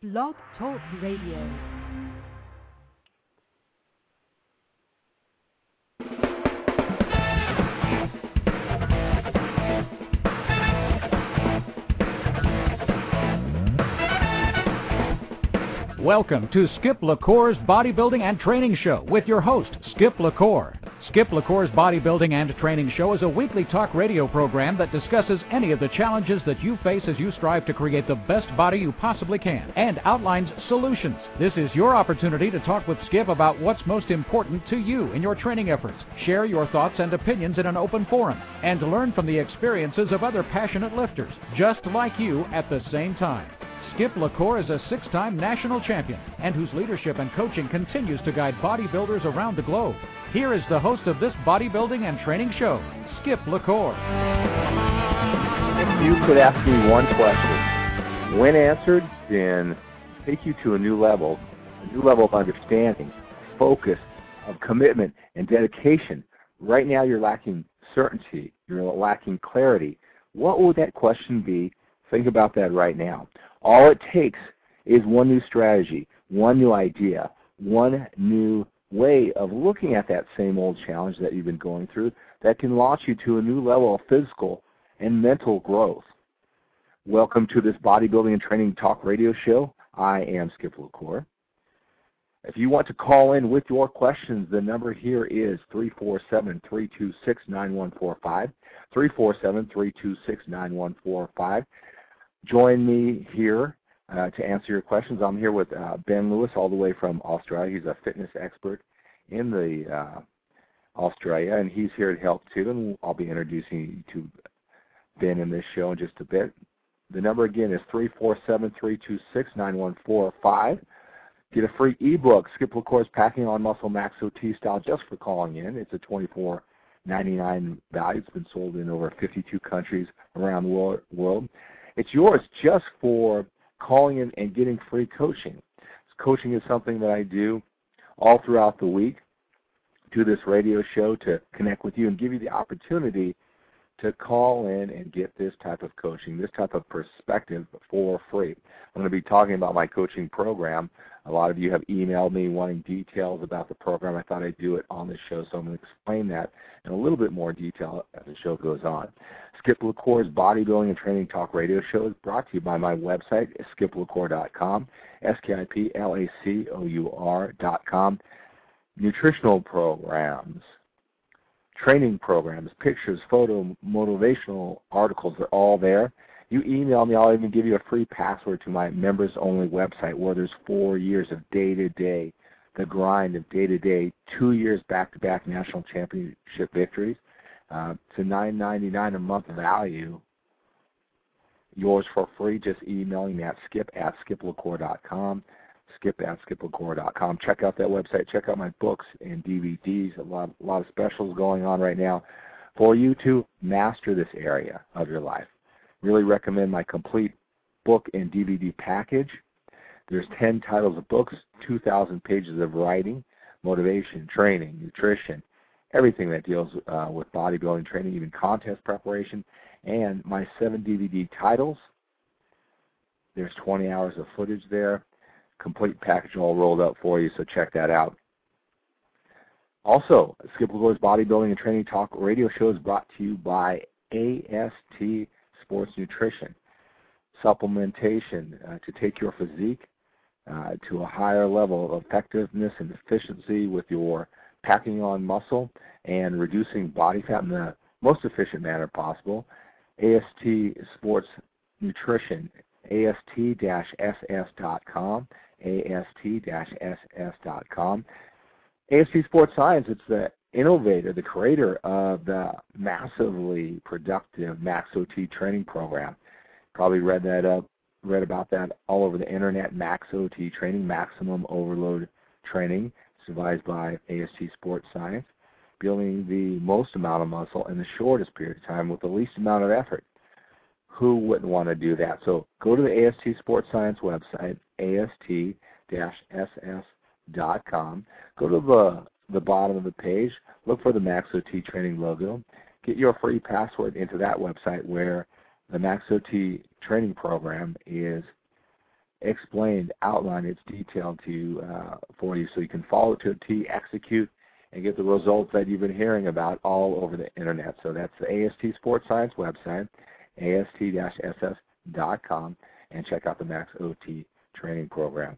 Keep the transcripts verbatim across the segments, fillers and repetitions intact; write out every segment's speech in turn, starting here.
Blog Talk Radio. Welcome to Skip LaCour's Bodybuilding and Training Show with your host, Skip LaCour. Skip LaCour's Bodybuilding and Training Show is a weekly talk radio program that discusses any of the challenges that you face as you strive to create the best body you possibly can and outlines solutions. This is your opportunity to talk with Skip about what's most important to you in your training efforts. Share your thoughts and opinions in an open forum and learn from the experiences of other passionate lifters just like you at the same time. Skip LaCour is a six-time national champion and whose leadership and coaching continues to guide bodybuilders around the globe. Here is the host of this bodybuilding and training show, Skip LaCour. If you could ask me one question, when answered, then take you to a new level, a new level of understanding, focus, of commitment, and dedication. Right now you're lacking certainty, you're lacking clarity. What would that question be? Think about that right now. All it takes is one new strategy, one new idea, one new way of looking at that same old challenge that you've been going through that can launch you to a new level of physical and mental growth. Welcome to this bodybuilding and training talk radio show. I am Skip LaCour. If you want to call in with your questions, the number here is three four seven, three two six, nine one four five, three four seven, three two six, nine one four five. Join me here uh, to answer your questions. I'm here with uh, Ben Lewis all the way from Australia. He's a fitness expert in the uh, Australia, and he's here to help too. And I'll be introducing you to Ben in this show in just a bit. The number again is three four seven, three two six, nine one four five. Get a free ebook, Skip LaCour's Packing on Muscle Max O T Style, just for calling in. It's a twenty-four ninety-nine value. It's been sold in over fifty-two countries around the world. It's yours just for calling in and getting free coaching. Coaching is something that I do all throughout the week, do this radio show to connect with you and give you the opportunity to call in and get this type of coaching, this type of perspective for free. I'm going to be talking about my coaching program. A lot of you have emailed me wanting details about the program. I thought I'd do it on the show, so I'm going to explain that in a little bit more detail as the show goes on. Skip LaCour's Bodybuilding and Training Talk Radio Show is brought to you by my website, skip lacour dot com, S K I P L A C O U R dot com. Nutritional programs, training programs, pictures, photo, motivational articles are all there. You email me, I'll even give you a free password to my members-only website where there's four years of day-to-day, the grind of day-to-day, two years back-to-back national championship victories. Uh, it's a nine ninety-nine a month value. Yours for free, just emailing me at skip at skip lacour dot com, skip at skip lacour dot com. Check out that website. Check out my books and D V Ds. A lot, a lot of specials going on right now for you to master this area of your life. Really recommend my complete book and D V D package. There's ten titles of books, two thousand pages of writing, motivation, training, nutrition, everything that deals uh, with bodybuilding training, even contest preparation, and my seven D V D titles. There's twenty hours of footage there. Complete package all rolled up for you, so check that out. Also, Skip LaCour's Bodybuilding and Training Talk radio show is brought to you by A S T Sports Nutrition, supplementation uh, to take your physique uh, to a higher level of effectiveness and efficiency with your packing on muscle and reducing body fat in the most efficient manner possible. A S T Sports Nutrition, A S T S S dot com, A S T S S dot com. A S T Sports Science, it's the innovator, the creator of the massively productive Max O T training program. Probably read that up, read about that all over the internet. Max O T training, maximum overload training, it's devised by A S T Sports Science, building the most amount of muscle in the shortest period of time with the least amount of effort. Who wouldn't want to do that? So go to the A S T Sports Science website, A S T S S dot com. Go to the the bottom of the page, look for the Max O T training logo, get your free password into that website where the Max O T training program is explained, outlined, it's detailed to uh, for you so you can follow it to a T, execute, and get the results that you've been hearing about all over the Internet. So that's the A S T Sports Science website, A S T S S dot com, and check out the Max O T training program.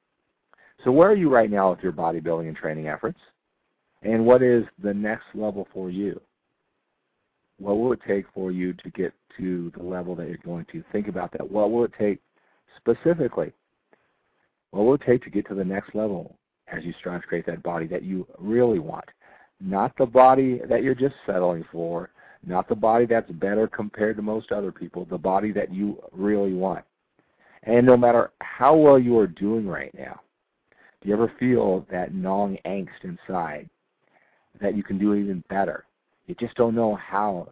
So where are you right now with your bodybuilding and training efforts? And what is the next level for you? What will it take for you to get to the level that you're going to? Think about that. What will it take specifically? What will it take to get to the next level as you strive to create that body that you really want? Not the body that you're just settling for, not the body that's better compared to most other people, the body that you really want. And no matter how well you are doing right now, do you ever feel that gnawing angst inside that you can do even better? You just don't know how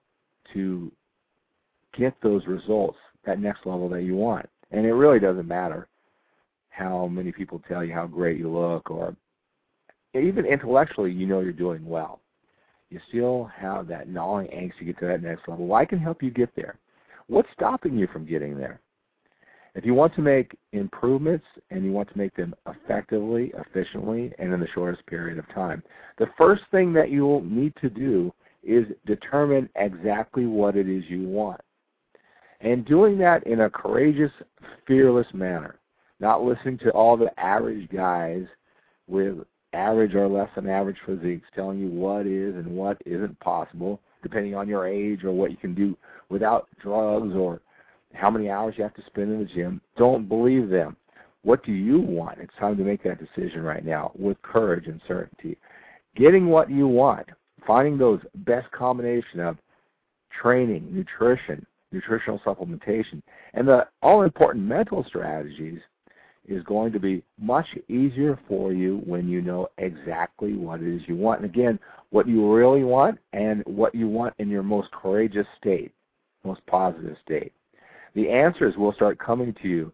to get those results, that next level that you want. And it really doesn't matter how many people tell you how great you look, or even intellectually you know you're doing well. You still have that gnawing angst to get to that next level. Well, I can help you get there. What's stopping you from getting there? If you want to make improvements and you want to make them effectively, efficiently, and in the shortest period of time, the first thing that you'll need to do is determine exactly what it is you want. And doing that in a courageous, fearless manner, not listening to all the average guys with average or less than average physiques telling you what is and what isn't possible, depending on your age or what you can do without drugs or how many hours you have to spend in the gym. Don't believe them. What do you want? It's time to make that decision right now with courage and certainty. Getting what you want, finding those best combination of training, nutrition, nutritional supplementation, and the all-important mental strategies is going to be much easier for you when you know exactly what it is you want. And again, what you really want and what you want in your most courageous state, most positive state. The answers will start coming to you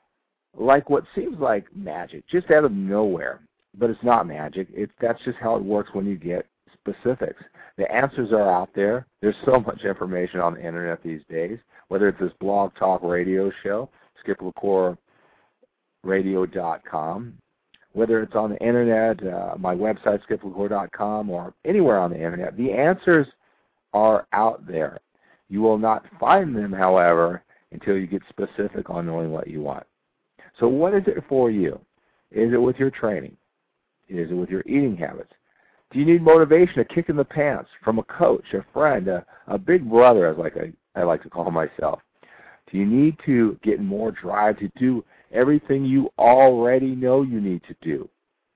like what seems like magic, just out of nowhere. But it's not magic. It's, that's just how it works when you get specifics. The answers are out there. There's so much information on the Internet these days, whether it's this blog talk radio show, skip lacour radio dot com, whether it's on the Internet, uh, my website, skip lacour dot com, or anywhere on the Internet. The answers are out there. You will not find them, however, until you get specific on knowing what you want. So what is it for you? Is it with your training? Is it with your eating habits? Do you need motivation, a kick in the pants from a coach, a friend, a, a big brother, as like I, I like to call myself? Do you need to get more drive to do everything you already know you need to do?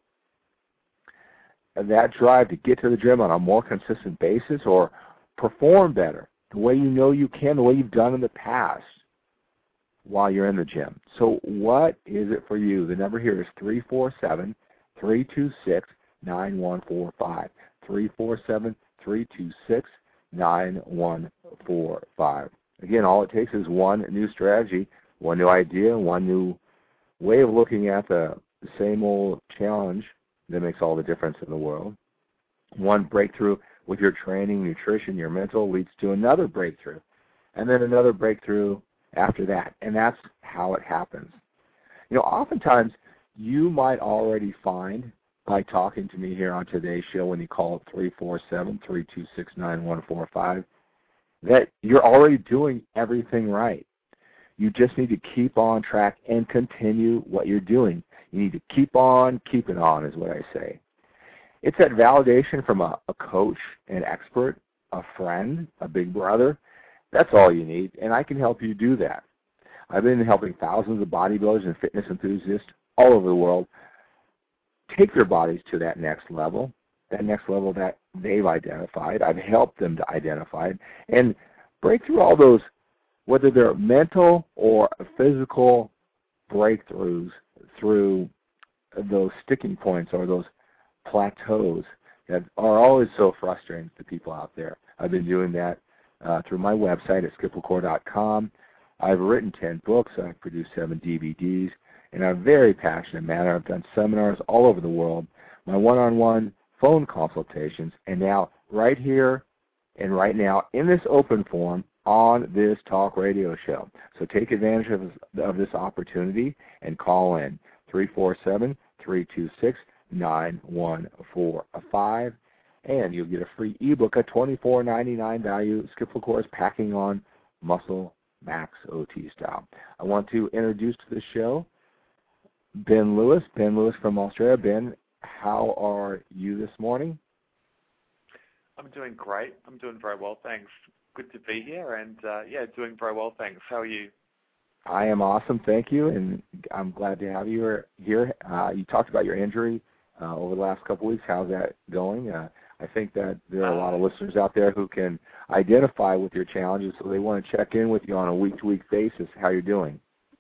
And that drive to get to the gym on a more consistent basis, or perform better the way you know you can, the way you've done in the past while you're in the gym. So what is it for you? The number here is three four seven, three two six, nine one four five. three four seven, three two six, nine one four five. Again, all it takes is one new strategy, one new idea, one new way of looking at the same old challenge that makes all the difference in the world. One breakthrough with your training, nutrition, your mental leads to another breakthrough, and then another breakthrough after that, and that's how it happens. You know, oftentimes you might already find by talking to me here on today's show when you call three four seven, three two six, nine one four five that you're already doing everything right. You just need to keep on track and continue what you're doing. You need to keep on keeping on is what I say. It's that validation from a, a coach, an expert, a friend, a big brother. That's all you need, and I can help you do that. I've been helping thousands of bodybuilders and fitness enthusiasts all over the world take their bodies to that next level, that next level that they've identified. I've helped them to identify it and break through all those, whether they're mental or physical breakthroughs, through those sticking points or those plateaus that are always so frustrating to people out there. I've been doing that uh, through my website at skip lacour dot com. I've written ten books. I've produced seven D V Ds. In a very passionate manner, I've done seminars all over the world, my one-on-one phone consultations, and now right here and right now in this open forum, on this talk radio show. So take advantage of, of this opportunity and call in three four seven, three two six, nine one four five, and you'll get a free ebook, a twenty-four ninety-nine value, Skip LaCour's Packing on Muscle Max O T Style. I want to introduce to the show Ben Lewis. Ben Lewis from Australia. Ben, how are you this morning? I'm doing great. I'm doing very well, thanks. Good to be here, and uh, yeah, doing very well, thanks. How are you? I am awesome, thank you, and I'm glad to have you here. Uh, you talked about your injury uh, over the last couple of weeks. How's that going? Uh, I think that there are a lot of listeners out there who can identify with your challenges, so they want to check in with you on a week-to-week basis, how you're doing.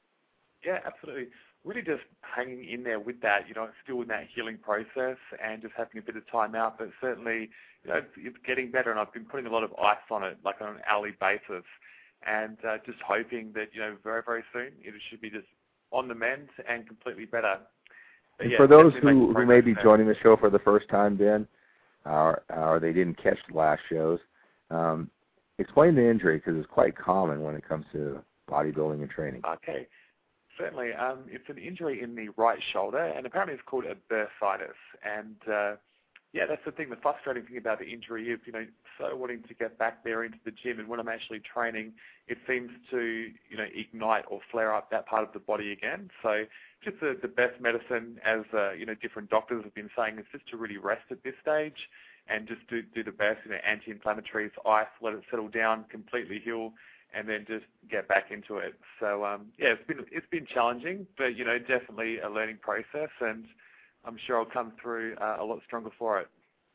Yeah, absolutely. Really just hanging in there with that, you know, still in that healing process and just having a bit of time out, but certainly, you know, it's, it's getting better, and I've been putting a lot of ice on it, like on an hourly basis, and uh, just hoping that, you know, very, very soon it should be just on the mend and completely better. But, and yeah, for those who, who may be there. joining the show for the first time, Ben, or, or they didn't catch the last shows, um, explain the injury, because it's quite common when it comes to bodybuilding and training. Okay. Certainly. Um, it's an injury in the right shoulder, and apparently it's called a bursitis. And, uh, yeah, that's the thing. The frustrating thing about the injury is, you know, so wanting to get back there into the gym, and when I'm actually training, it seems to, you know, ignite or flare up that part of the body again. So just the, the best medicine, as, uh, you know, different doctors have been saying, is just to really rest at this stage and just do, do the best, you know, anti-inflammatories, ice, let it settle down, completely heal, and then just get back into it. So um, yeah, it's been it's been challenging, but you know, definitely a learning process, and I'm sure I'll come through uh, a lot stronger for it.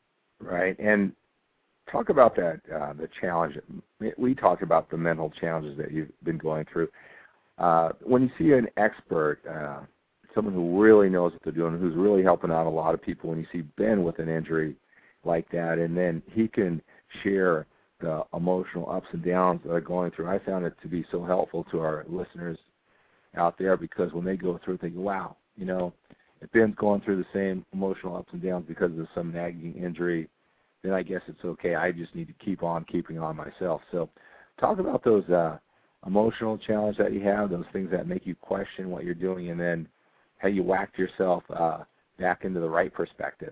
Right, and talk about that uh, the challenge. We talked about the mental challenges that you've been going through. Uh, when you see an expert, uh, someone who really knows what they're doing, who's really helping out a lot of people, when you see Ben with an injury like that, and then he can share the emotional ups and downs that are going through. I found it to be so helpful to our listeners out there, because when they go through it, they go, wow, you know, if Ben's going through the same emotional ups and downs because of some nagging injury, then I guess it's okay. I just need to keep on keeping on myself. So talk about those uh, emotional challenges that you have, those things that make you question what you're doing, and then how you whacked yourself uh, back into the right perspective.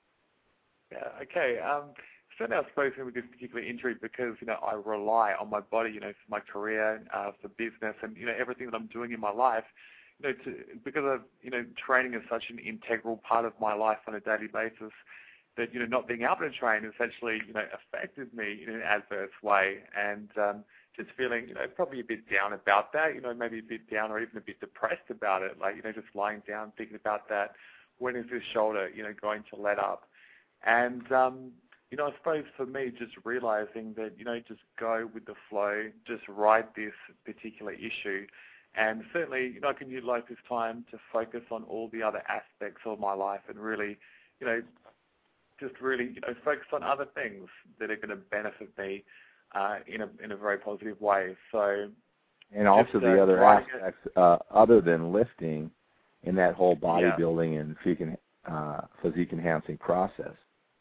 Yeah, okay. Um, Certainly I suppose with this particular injury, because, you know, I rely on my body, you know, for my career, uh, for business, and, you know, everything that I'm doing in my life, you know, to, because of, you know, training is such an integral part of my life on a daily basis, that, you know, not being able to train essentially, you know, affected me in an adverse way, and um, just feeling, you know, probably a bit down about that, you know, maybe a bit down or even a bit depressed about it, like, you know, just lying down thinking about that, when is this shoulder, you know, going to let up? And, um, you know, I suppose for me, just realizing that, you know, just go with the flow, just ride this particular issue. And certainly, you know, I can utilize this time to focus on all the other aspects of my life and really, you know, just really, you know, focus on other things that are going to benefit me uh, in a in a very positive way. So, and also just, the uh, other aspects uh, other than lifting in that whole bodybuilding yeah. and physique, uh, physique enhancing process.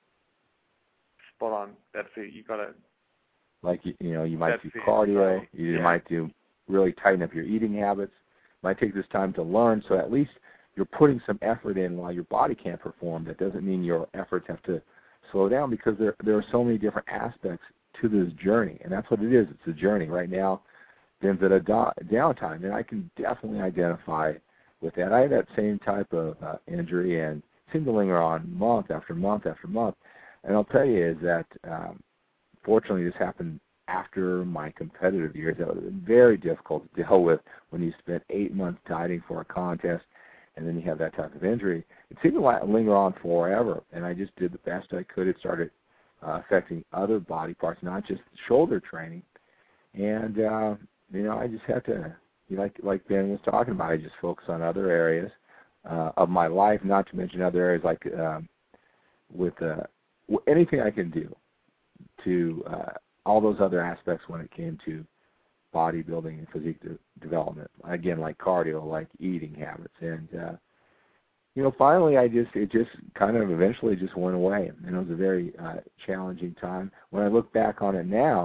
Spot on. That's it. You got to. Like you, you know, you might That's do it. cardio. So, you yeah. might do really tighten up your eating habits. You might take this time to learn, so at least you're putting some effort in while your body can't perform. That doesn't mean your efforts have to slow down, because there there are so many different aspects to this journey, and that's what it is. It's a journey. Right now, Ben's at a do- downtime, and I can definitely identify with that. I had that same type of uh, injury, and it seemed to linger on month after month after month. And I'll tell you is that, um, fortunately, this happened after my competitive years. That was very difficult to deal with when you spent eight months dieting for a contest, and then you have that type of injury. It seemed to linger on forever, and I just did the best I could. It started uh, affecting other body parts, not just shoulder training. And, uh, you know, I just had to, you know, like, like Ben was talking about, I just focus on other areas uh, of my life, not to mention other areas like um, with uh, anything I can do to uh, all those other aspects when it came to bodybuilding and physique de- development. Again, like cardio, like eating habits. And, uh, you know, finally I just, it just kind of eventually just went away. And it was a very uh, challenging time. When I look back on it now,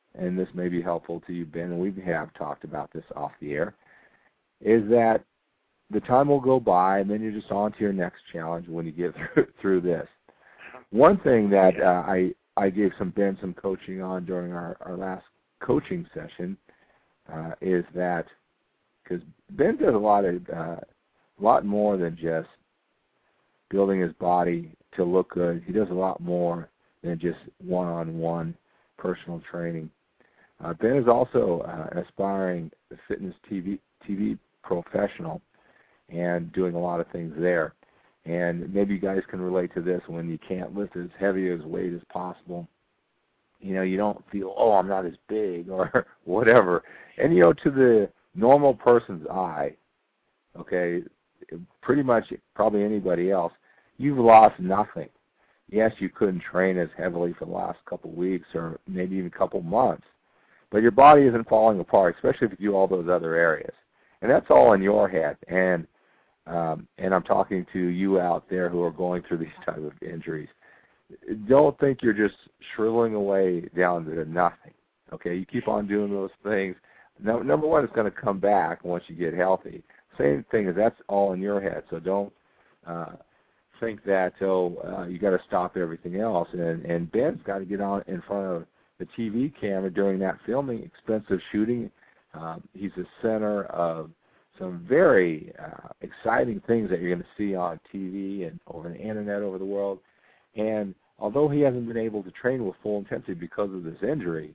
and this may be helpful to you, Ben, and we have talked about this off the air, is that the time will go by, and then you're just on to your next challenge when you get through, through this. One thing that uh, I, I gave some Ben some coaching on during our, our last coaching session uh, is that, because Ben does a lot of uh, a lot more than just building his body to look good. He does a lot more than just one-on-one personal training. Uh, Ben is also uh, an aspiring fitness T V, T V professional and doing a lot of things there. And maybe you guys can relate to this when you can't lift as heavy as weight as possible. You know, you don't feel, oh, I'm not as big or whatever. And, you know, to the normal person's eye, okay, pretty much probably anybody else, you've lost nothing. Yes, you couldn't train as heavily for the last couple of weeks or maybe even a couple months, but your body isn't falling apart, especially if you do all those other areas. And that's all in your head. And um, and I'm talking to you out there who are going through these type of injuries. Don't think you're just shriveling away down to nothing. Okay, you keep on doing those things. No, number one, it's going to come back once you get healthy. Same thing is that's all in your head. So don't uh, think that oh uh, you got to stop everything else. And and Ben's got to get on in front of the T V camera during that filming, expensive shooting. Um, he's the center of some very uh, exciting things that you're going to see on T V and over the internet over the world. And although he hasn't been able to train with full intensity because of this injury,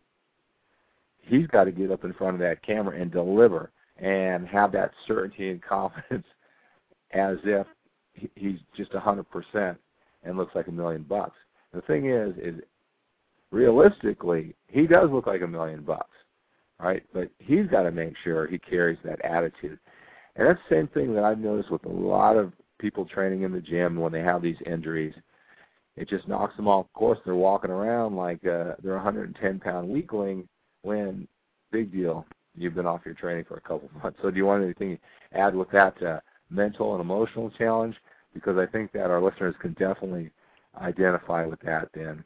he's got to get up in front of that camera and deliver and have that certainty and confidence as if he's just one hundred percent and looks like a million bucks. The thing is, is realistically, he does look like a million bucks, right? But he's got to make sure he carries that attitude. And that's the same thing that I've noticed with a lot of people training in the gym when they have these injuries. It just knocks them off course. They're walking around like uh, they're a one hundred ten pound weakling when, big deal, you've been off your training for a couple of months. So do you want anything to add with that uh, mental and emotional challenge? Because I think that our listeners can definitely identify with that then.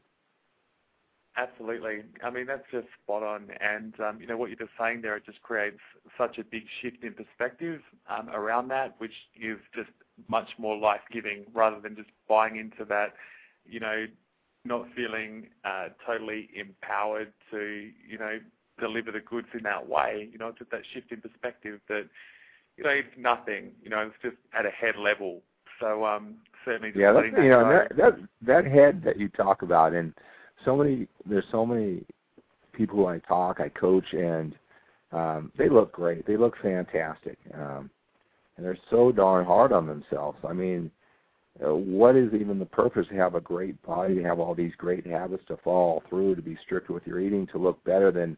Absolutely. I mean, that's just spot on. And, um, you know, what you're just saying there, it just creates such a big shift in perspective um, around that, which is just much more life-giving rather than just buying into that, you know, not feeling uh, totally empowered to, you know, deliver the goods in that way. You know, it's just that shift in perspective that, you know, it's nothing. You know, it's just at a head level. So um, certainly just yeah, letting that's, that you know, go. that, that, that head that you talk about, and so many, there's so many people who I talk, I coach, and um, they look great. They look fantastic. Um, and they're so darn hard on themselves. I mean, uh, what is even the purpose to have a great body, to have all these great habits to follow through, to be strict with your eating, to look better than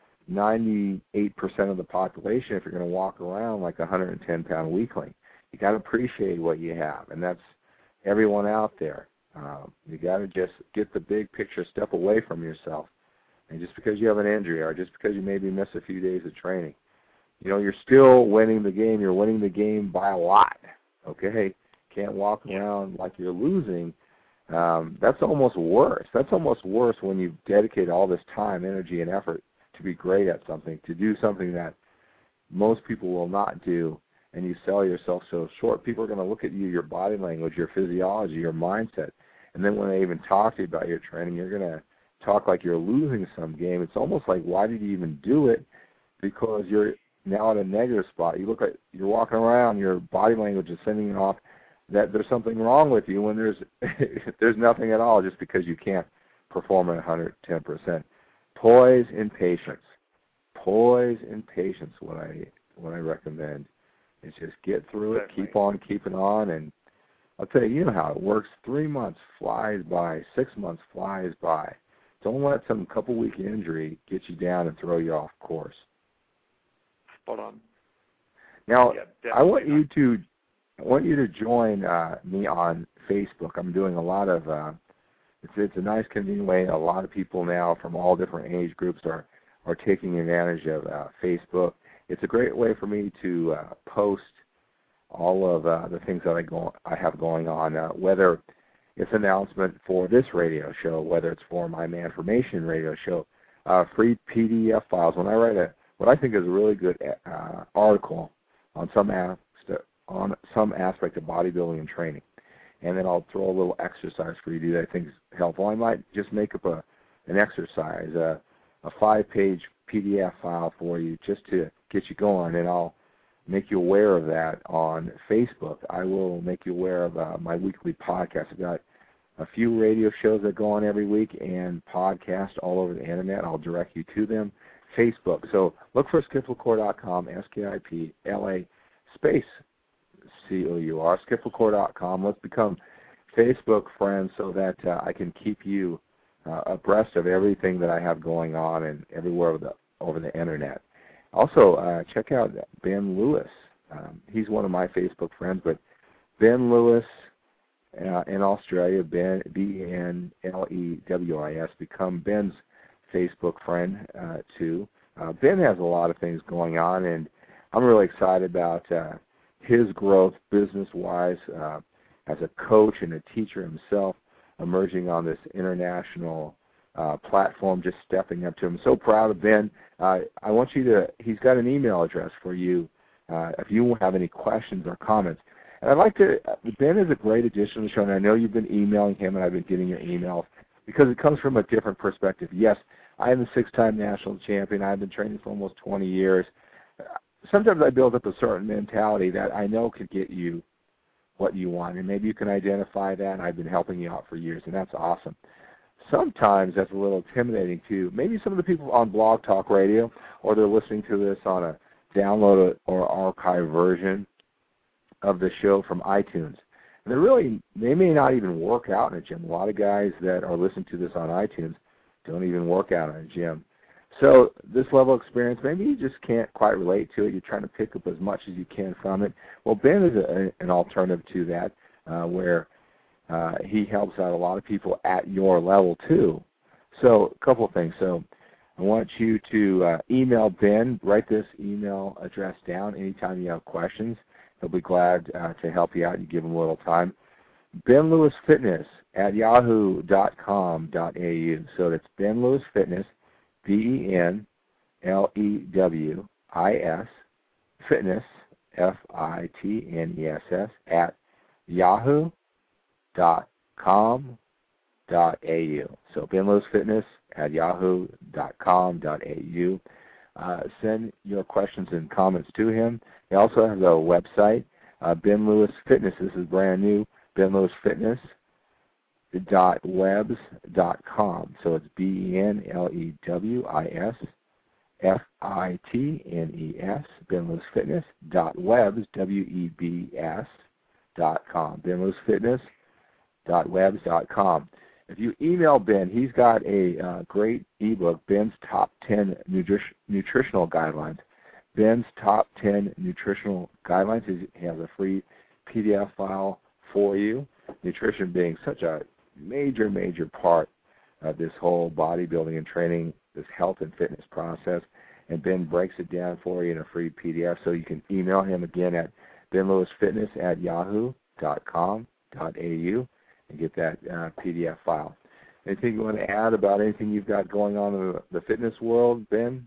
ninety-eight percent of the population if you're going to walk around like a one hundred ten pound weakling? You got to appreciate what you have, and that's everyone out there. Um, you got to just get the big picture, step away from yourself. And just because you have an injury or just because you maybe miss a few days of training, you know, you're still winning the game. You're winning the game by a lot, okay? Can't walk around like you're losing. Um, that's almost worse. That's almost worse when you've dedicated all this time, energy, and effort to be great at something, to do something that most people will not do, and you sell yourself so short. People are going to look at you, your body language, your physiology, your mindset, and then when they even talk to you about your training, you're going to talk like you're losing some game. It's almost like, why did you even do it? Because you're now at a negative spot. You look like you're walking around, your body language is sending off that there's something wrong with you when there's there's nothing at all, just because you can't perform at one hundred ten percent. Poise and patience. Poise and patience, what I what I recommend. Is just get through it, keep on keeping on, and I'll tell you, you know how it works. Three months flies by, six months flies by. Don't let some couple-week injury get you down and throw you off course. Spot on. Now, yeah, I want you to I want you to join uh, me on Facebook. I'm doing a lot of. Uh, it's it's a nice, convenient way. A lot of people now from all different age groups are are taking advantage of uh, Facebook. It's a great way for me to uh, post all of uh, the things that I go I have going on, uh, whether it's an announcement for this radio show, whether it's for my Manformation radio show, uh, free P D F files. When I write a what I think is a really good uh, article on some as- on some aspect of bodybuilding and training, and then I'll throw a little exercise for you to do that I think is helpful. I might just make up a an exercise, a, a five-page P D F file for you just to get you going, and I'll make you aware of that on Facebook. I will make you aware of uh, my weekly podcast. I've got a few radio shows that go on every week and podcasts all over the Internet. I'll direct you to them. Facebook. So look for skip lacour dot com, S K I P L A space C O U R, skip lacour dot com. Let's become Facebook friends so that uh, I can keep you uh, abreast of everything that I have going on and everywhere over the, over the Internet. Also, uh, check out Ben Lewis. Um, he's one of my Facebook friends, but Ben Lewis uh, in Australia, Ben, B E N L E W I S, become Ben's Facebook friend uh, too. Uh, Ben has a lot of things going on, and I'm really excited about uh, his growth business-wise uh, as a coach and a teacher himself, emerging on this international uh, platform, just stepping up to him. So proud of Ben. Uh, I want you to, he's got an email address for you uh, if you have any questions or comments. And I'd like to, Ben is a great addition to the show, and I know you've been emailing him, and I've been getting your emails, because it comes from a different perspective. Yes, I am a six-time national champion. I've been training for almost twenty years. Sometimes I build up a certain mentality that I know could get you what you want, and maybe you can identify that, and I've been helping you out for years, and that's awesome. Sometimes that's a little intimidating, too. Maybe some of the people on Blog Talk Radio, or they're listening to this on a download or archive version of the show from iTunes. And they're really, they may not even work out in a gym. A lot of guys that are listening to this on iTunes don't even work out in a gym. So this level of experience, maybe you just can't quite relate to it. You're trying to pick up as much as you can from it. Well, Ben is a, an alternative to that, uh, where uh, he helps out a lot of people at your level too. So a couple of things. So I want you to uh, email Ben. Write this email address down anytime you have questions. He'll be glad uh, to help you out. You give him a little time. Ben Lewis Fitness at yahoo dot com dot a u. So that's Ben Lewis Fitness, B E N L E W I S, Fitness, F I T N E S S, at yahoo dot com dot a u. So Ben Lewis Fitness at yahoo dot com dot a u. Uh, send your questions and comments to him. He also has a website, uh, Ben Lewis Fitness. This is brand new, Ben Lewis Fitness dot webs dot com. So it's B E N L E W I S F I T N E S, Ben Lewis Fitness dot webs, W E B S dot com. Ben Lewis Fitness dot webs dot com. If you email Ben, he's got a uh, great ebook, Ben's Top ten Nutri- Nutritional Guidelines. Ben's Top ten Nutritional Guidelines. He has a free P D F file for you. Nutrition being such a major, major part of this whole bodybuilding and training, this health and fitness process. And Ben breaks it down for you in a free P D F, so you can email him again at Ben Lewis Fitness at yahoo dot com dot a u and get that uh, P D F file. Anything you want to add about anything you've got going on in the, the fitness world, Ben?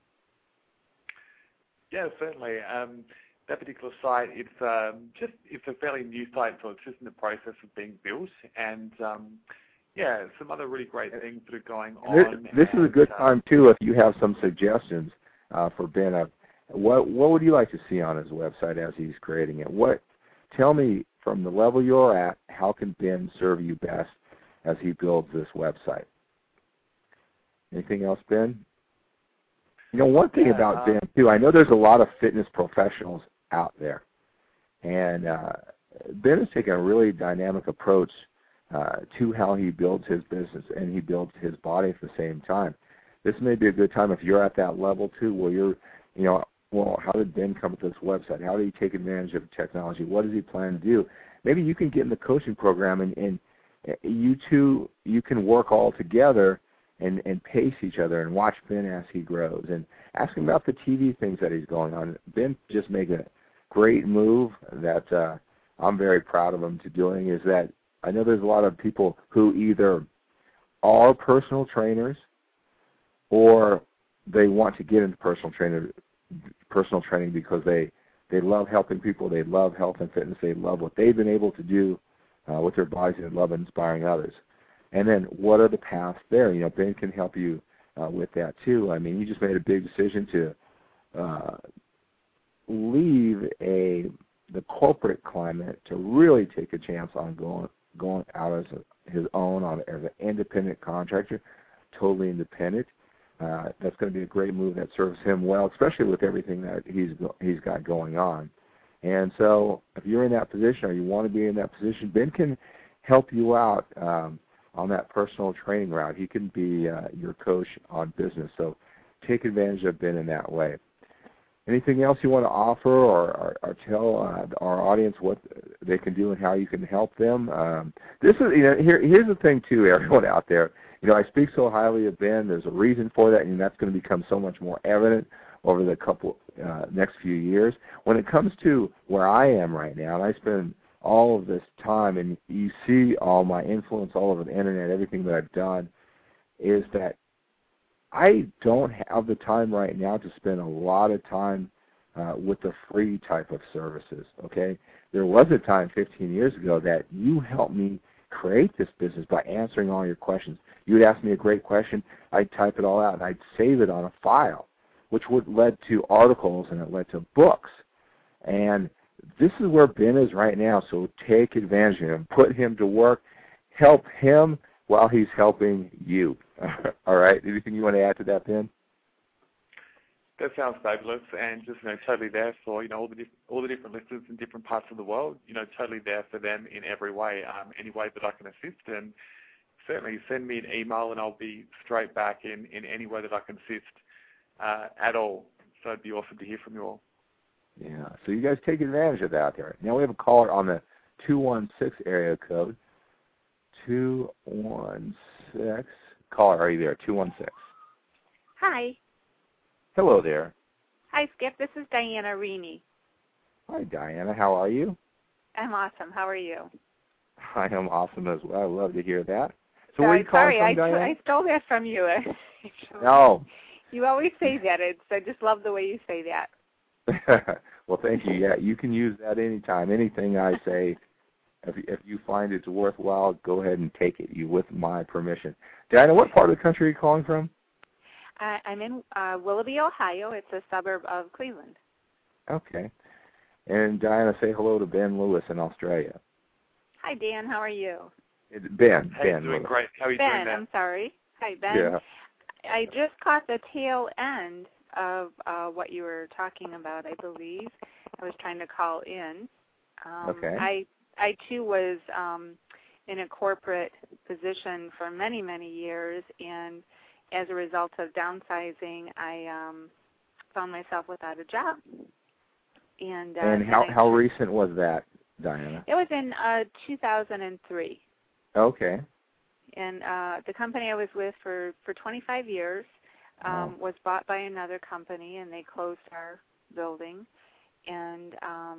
Yeah, certainly. Um, that particular site, it's um, just it's a fairly new site, so it's just in the process of being built, and um, yeah, some other really great things that are going on. This, this and, is a good uh, time too if you have some suggestions uh, for Ben. Uh, what what would you like to see on his website as he's creating it? What tell me from the level you're at, how can Ben serve you best as he builds this website? Anything else, Ben? You know, one thing yeah, about um, Ben too, I know there's a lot of fitness professionals out there, and uh, Ben has taken a really dynamic approach uh, to how he builds his business, and he builds his body at the same time. This may be a good time if you're at that level too, where you're, you know, well, how did Ben come up with this website? How did he take advantage of technology? What does he plan to do? Maybe you can get in the coaching program, and, and you two, you can work all together and, and pace each other and watch Ben as he grows, and ask him about the T V things that he's going on. Ben just made a great move that uh, I'm very proud of him to doing, is that I know there's a lot of people who either are personal trainers or they want to get into personal trainer, personal training because they, they love helping people, they love health and fitness, they love what they've been able to do uh, with their bodies, and they love inspiring others. And then what are the paths there? You know, Ben can help you uh, with that too. I mean, you just made a big decision to uh, leave a the corporate climate to really take a chance on going going out as a, his own on as an independent contractor, totally independent. Uh, that's going to be a great move that serves him well, especially with everything that he's he's got going on. And so, if you're in that position or you want to be in that position, Ben can help you out um, on that personal training route. He can be uh, your coach on business. So, take advantage of Ben in that way. Anything else you want to offer or, or, or tell uh, our audience what they can do and how you can help them? Um, this is, you know, here, here's the thing too, everyone out there. You know, I speak so highly of Ben. There's a reason for that, and that's going to become so much more evident over the couple uh, next few years. When it comes to where I am right now, and I spend all of this time, and you see all my influence all over the internet, everything that I've done, is that I don't have the time right now to spend a lot of time uh, with the free type of services, okay? There was a time fifteen years ago that you helped me create this business by answering all your questions. You would ask me a great question, I'd type it all out, and I'd save it on a file, which would lead to articles, and it led to books. And this is where Ben is right now, so take advantage of him. Put him to work. Help him while he's helping you. All right. Anything you want to add to that, Ben? That sounds fabulous, and just you know, totally there for you know all the diff- all the different listeners in different parts of the world. You know, totally there for them in every way, um, any way that I can assist. And certainly send me an email, and I'll be straight back in, in any way that I can assist uh, at all. So it'd be awesome to hear from you all. Yeah. So you guys take advantage of that out there. Now we have a caller on the two one six area code. two one six. Caller, are you there? two one six. Hi. Hello there. Hi, Skip. This is Diana Rini. Hi, Diana. How are you? I'm awesome. How are you? I am awesome as well. I love to hear that. So sorry, where are you calling sorry, from, I, Diana? I stole that from you. No. You always say that. It's, I just love the way you say that. Well, thank you. Yeah, you can use that anytime. Anything I say, if, if you find it's worthwhile, go ahead and take it you with my permission. Diana, what part of the country are you calling from? Uh, I'm in uh, Willoughby, Ohio. It's a suburb of Cleveland. Okay. And Diana, say hello to Ben Lewis in Australia. Hi, Dan. How are you? It's Ben. Hey, Ben doing Lewis. great. How are you Ben, doing there? I'm sorry. Hi, Ben. Yeah. I just caught the tail end of uh, what you were talking about, I believe. I was trying to call in. Um, Okay. I, I, too, was um, in a corporate position for many, many years, and as a result of downsizing, I um, found myself without a job. And, uh, and how, I, how recent was that, Diana? It was in uh, two thousand three. Okay. And uh, the company I was with for, for twenty-five years um, Wow. was bought by another company, and they closed our building. And um,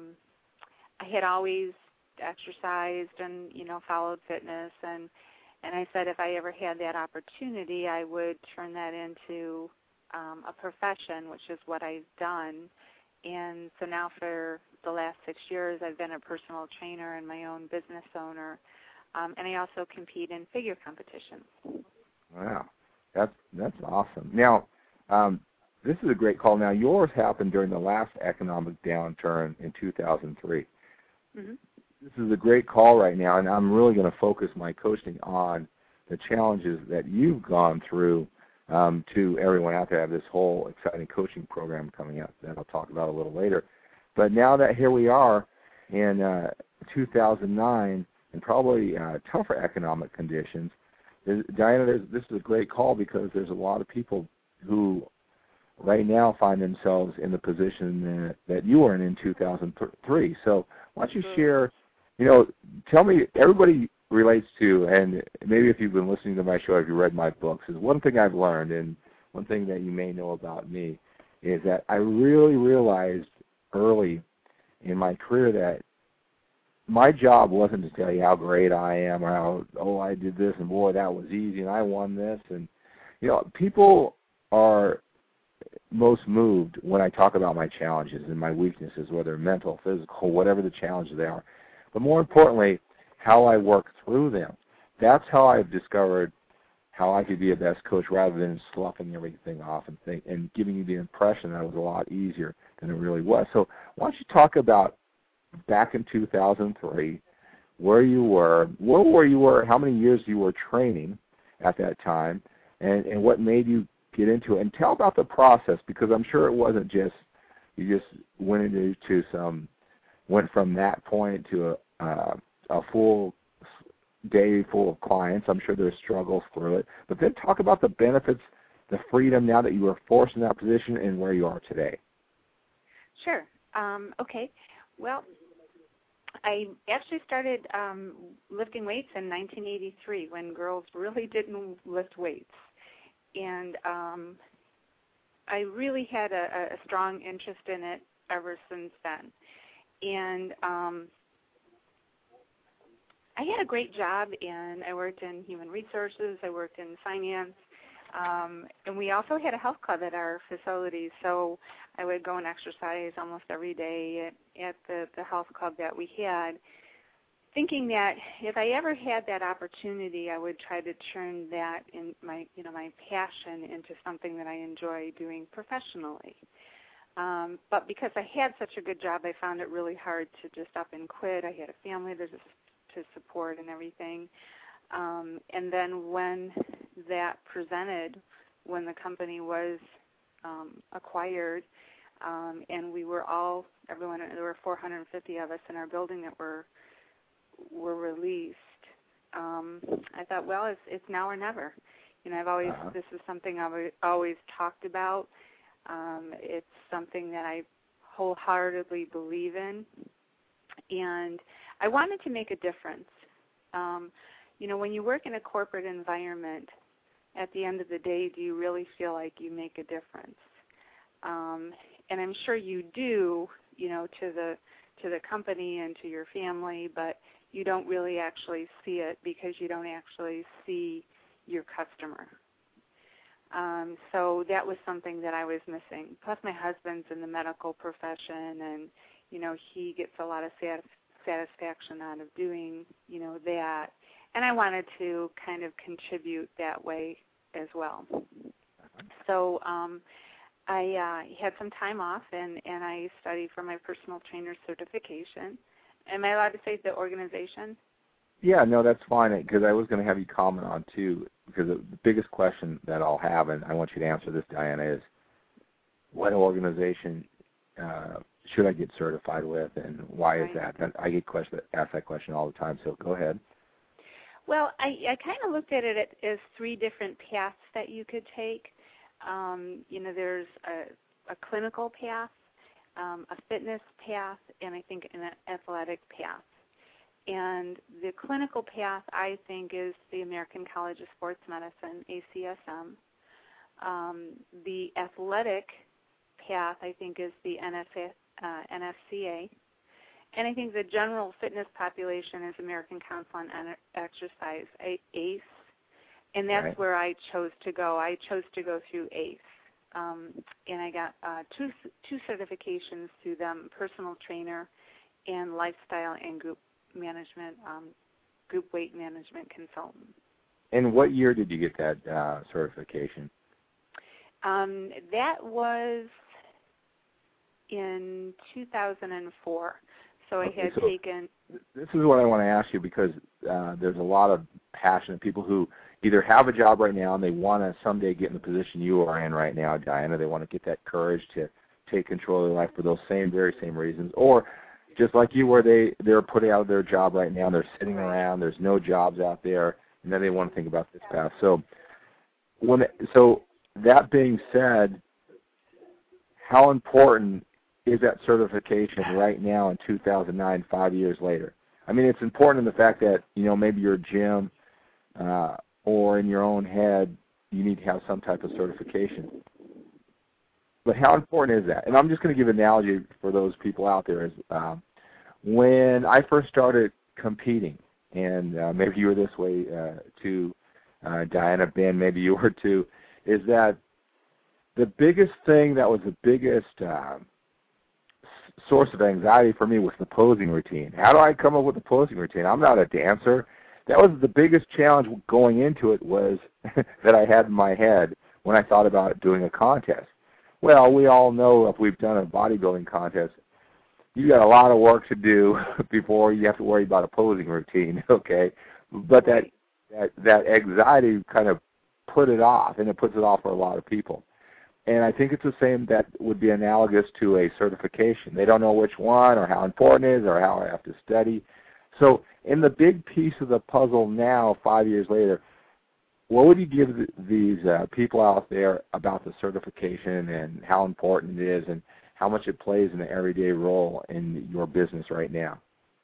I had always exercised and, you know, followed fitness, and and I said if I ever had that opportunity, I would turn that into um, a profession, which is what I've done. And so now for the last six years, I've been a personal trainer and my own business owner, um, and I also compete in figure competitions. Wow. That's, that's awesome. Now, um, this is a great call. Now, yours happened during the last economic downturn in two thousand three. Mm-hmm. This is a great call right now, and I'm really going to focus my coaching on the challenges that you've gone through um, to everyone out there. I have this whole exciting coaching program coming up that I'll talk about a little later. But now that here we are in uh, two thousand nine and probably uh, tougher economic conditions, Diana, there's, this is a great call because there's a lot of people who right now find themselves in the position that, that you were in in two thousand three. So why don't you share, you know, tell me, everybody relates to, and maybe if you've been listening to my show, if you read my books, is one thing I've learned, and one thing that you may know about me, is that I really realized early in my career that my job wasn't to tell you how great I am or how, oh, I did this, and boy, that was easy, and I won this. And, you know, people are most moved when I talk about my challenges and my weaknesses, whether mental, physical, whatever the challenges they are. But more importantly, how I work through them. That's how I've discovered how I could be a best coach rather than sloughing everything off and think, and giving you the impression that it was a lot easier than it really was. So why don't you talk about back in two thousand three, where you were, where were you were, how many years you were training at that time, and, and what made you get into it. And tell about the process, because I'm sure it wasn't just, you just went into some, went from that point to a, uh, a full day full of clients. I'm sure there's struggles through it. But then talk about the benefits, the freedom now that you were forced in that position and where you are today. Sure. Um, okay. Well, I actually started um, lifting weights in nineteen eighty-three when girls really didn't lift weights. And um, I really had a, a strong interest in it ever since then. And um, I had a great job, and I worked in human resources, I worked in finance, um, and we also had a health club at our facility, so I would go and exercise almost every day at, at the, the health club that we had, thinking that if I ever had that opportunity, I would try to turn that in my, you know, my passion into something that I enjoy doing professionally. Um, but because I had such a good job, I found it really hard to just up and quit. I had a family to, to support and everything. Um, and then when that presented, when the company was um, acquired, um, and we were all, everyone, there were four hundred fifty of us in our building that were were released, um, I thought, well, it's, it's now or never. You know, I've always, uh-huh. this is something I've always talked about. Um, it's something that I wholeheartedly believe in, and I wanted to make a difference. Um, you know, when you work in a corporate environment, at the end of the day, do you really feel like you make a difference? Um, and I'm sure you do, you know, to the to the company and to your family, but you don't really actually see it because you don't actually see your customer. Um, so that was something that I was missing. Plus, my husband's in the medical profession, and you know he gets a lot of sat- satisfaction out of doing, you know, that. And I wanted to kind of contribute that way as well. So um, I uh, had some time off, and, and I studied for my personal trainer certification. Am I allowed to say the organization? Yeah, no, that's fine, because I was going to have you comment on, too, because the biggest question that I'll have, and I want you to answer this, Diana, is what organization uh, should I get certified with, and why right. is that? And I get question, asked that question all the time, so go ahead. Well, I, I kind of looked at it as three different paths that you could take. Um, you know, there's a, a clinical path, um, a fitness path, and I think an athletic path. And the clinical path, I think, is the American College of Sports Medicine, A C S M. Um, the athletic path, I think, is the N F A, uh, N F C A. And I think the general fitness population is American Council on Exercise, A C E. And that's right. where I chose to go. I chose to go through A C E. Um, and I got uh, two two certifications through them, personal trainer and lifestyle and group management, um, group weight management consultant. And what year did you get that uh, certification? Um, that was in two thousand four. So I okay, had so taken... This is what I want to ask you, because uh, there's a lot of passionate people who either have a job right now and they want to someday get in the position you are in right now, Diana. They want to get that courage to take control of their life for those same, very same reasons. Or just like you, where they, they're put out of their job right now, they're sitting around, there's no jobs out there, and then they want to think about this path. So, when, so that being said, how important is that certification right now in two thousand nine, five years later? I mean, it's important in the fact that, you know, maybe your gym uh, or in your own head, you need to have some type of certification. But how important is that? And I'm just going to give an analogy for those people out there. Is uh, when I first started competing, and uh, maybe you were this way uh, too, uh, Diana, Ben, maybe you were too, is that the biggest thing that was the biggest uh, source of anxiety for me was the posing routine. How do I come up with a posing routine? I'm not a dancer. That was the biggest challenge going into it, was that I had in my head when I thought about doing a contest. Well, we all know if we've done a bodybuilding contest, you got a lot of work to do before you have to worry about a posing routine, okay? But that that, that anxiety kind of put it off, and it puts it off for a lot of people. And I think it's the same that would be analogous to a certification. They don't know which one or how important it is or how I have to study. So in the big piece of the puzzle now, five years later, what would you give th- these uh, people out there about the certification and how important it is and how much it plays in the everyday role in your business right now?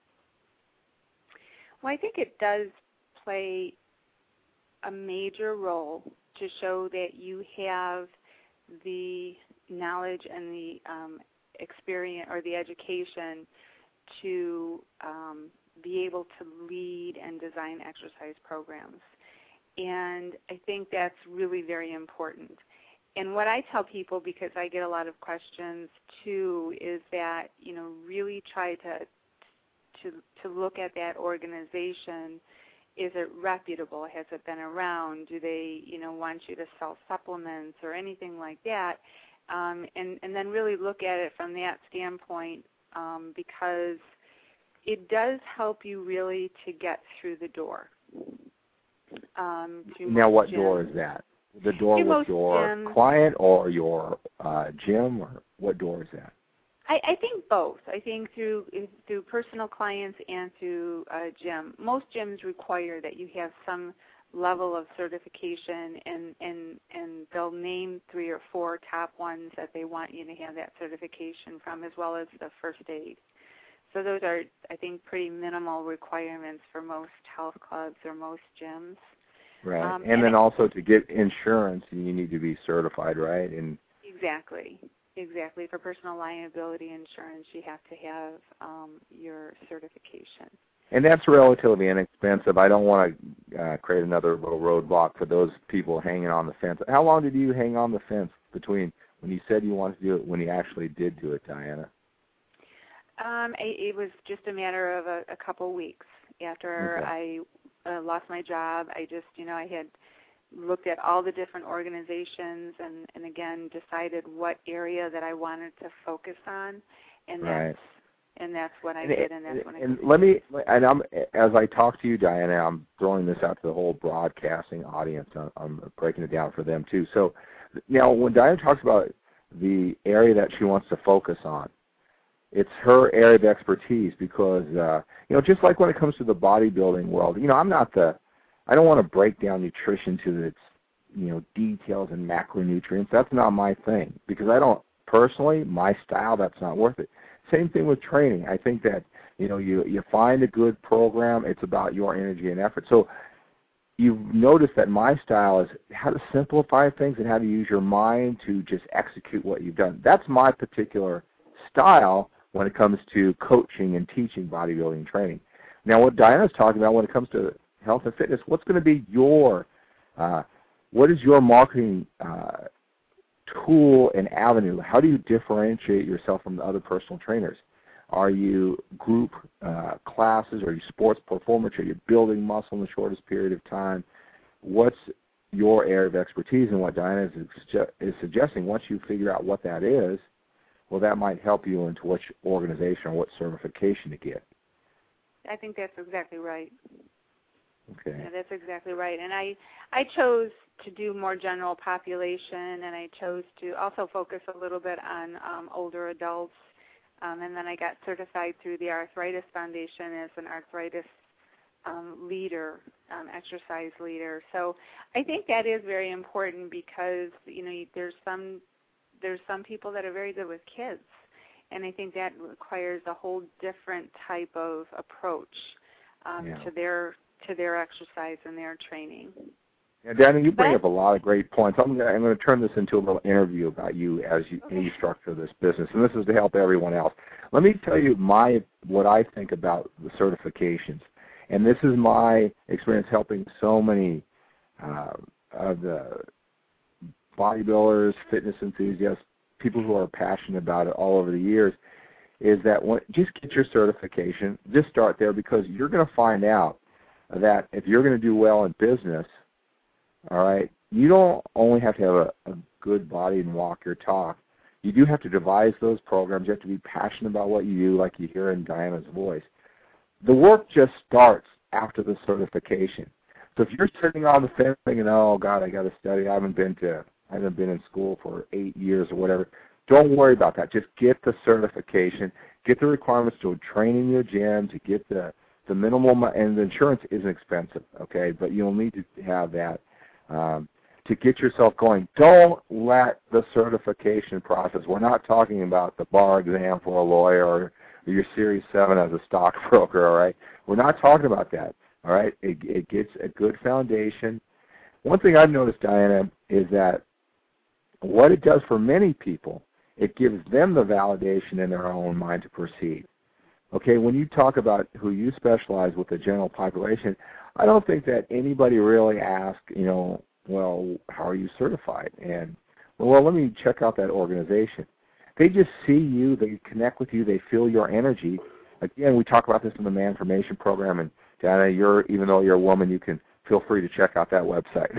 Well, I think it does play a major role to show that you have the knowledge and the um, experience or the education to um, be able to lead and design exercise programs. And I think that's really very important. And what I tell people, because I get a lot of questions too, is that, you know, really try to to to look at that organization. Is it reputable? Has it been around? Do they, you know, want you to sell supplements or anything like that? Um, and, and then really look at it from that standpoint, um, because it does help you really to get through the door. Um, now, what gyms. door is that? The door Through with your gyms. client or your uh, gym, or what door is that? I, I think both. I think through through personal clients and through uh, gym. Most gyms require that you have some level of certification, and, and, and they'll name three or four top ones that they want you to have that certification from, as well as the first aid. So those are, I think, pretty minimal requirements for most health clubs or most gyms. Right, um, and, and then it, also to get insurance, you need to be certified, right? And exactly. Exactly. For personal liability insurance, you have to have um, your certification. And that's relatively inexpensive. I don't want to uh, create another little roadblock for those people hanging on the fence. How long did you hang on the fence between when you said you wanted to do it when you actually did do it, Diana? Um, it was just a matter of a, a couple weeks after Okay. I uh, lost my job. I just, you know, I had looked at all the different organizations and, and again, decided what area that I wanted to focus on, and Right. that's and that's what I and, did, and that's and, when I and did. let me, and I'm, as I talk to you, Diana, I'm throwing this out to the whole broadcasting audience. I'm, I'm breaking it down for them too. So now when Diana talks about the area that she wants to focus on, it's her area of expertise because, uh, you know, just like when it comes to the bodybuilding world, you know, I'm not the, I don't want to break down nutrition to its, you know, details and macronutrients. That's not my thing because I don't, personally, my style, that's not worth it. Same thing with training. I think that, you know, you, you find a good program, it's about your energy and effort. So you've noticed that my style is how to simplify things and how to use your mind to just execute what you've done. That's my particular style when it comes to coaching and teaching bodybuilding training. Now, what Diana's talking about when it comes to health and fitness, what's going to be your, uh, what is your marketing uh, tool and avenue? How do you differentiate yourself from the other personal trainers? Are you group uh, classes? Are you sports performance? Are you building muscle in the shortest period of time? What's your area of expertise? And what Diana is, is suggesting, once you figure out what that is, well, that might help you into which organization or what certification to get. I think that's exactly right. Okay. Yeah, that's exactly right. And I, I chose to do more general population, and I chose to also focus a little bit on um, older adults. Um, and then I got certified through the Arthritis Foundation as an arthritis um, leader, um, exercise leader. So I think that is very important because, you know, there's some there's some people that are very good with kids, and I think that requires a whole different type of approach um, yeah. to their to their exercise and their training. Yeah, Diana, you bring but, up a lot of great points. I'm going I'm to turn this into a little interview about you as you, okay. you structure this business, and this is to help everyone else. Let me tell you my what I think about the certifications, and this is my experience helping so many uh, of the bodybuilders, fitness enthusiasts, people who are passionate about it all over the years, is that when, just get your certification. Just start there, because you're going to find out that if you're going to do well in business, all right, you don't only have to have a, a good body and walk your talk. You do have to devise those programs. You have to be passionate about what you do, like you hear in Diana's voice. The work just starts after the certification. So if you're sitting on the fence thinking, "Oh God, I got to study. I haven't been to, I haven't been in school for eight years or whatever," don't worry about that. Just get the certification. Get the requirements to train in your gym, to get the the minimal, and the insurance isn't expensive, okay? But you'll need to have that um, to get yourself going. Don't let the certification process. We're not talking about the bar exam for a lawyer or your Series seven as a stockbroker, all right? We're not talking about that, all right? It, it gets a good foundation. One thing I've noticed, Diana, is that what it does for many people, it gives them the validation in their own mind to proceed. Okay, when you talk about who you specialize with the general population, I don't think that anybody really asks, you know, well, how are you certified? And, well, let me check out that organization. They just see you, they connect with you, they feel your energy. Again, we talk about this in the Manformation program, and Diana, you're, even though you're a woman, you can feel free to check out that website.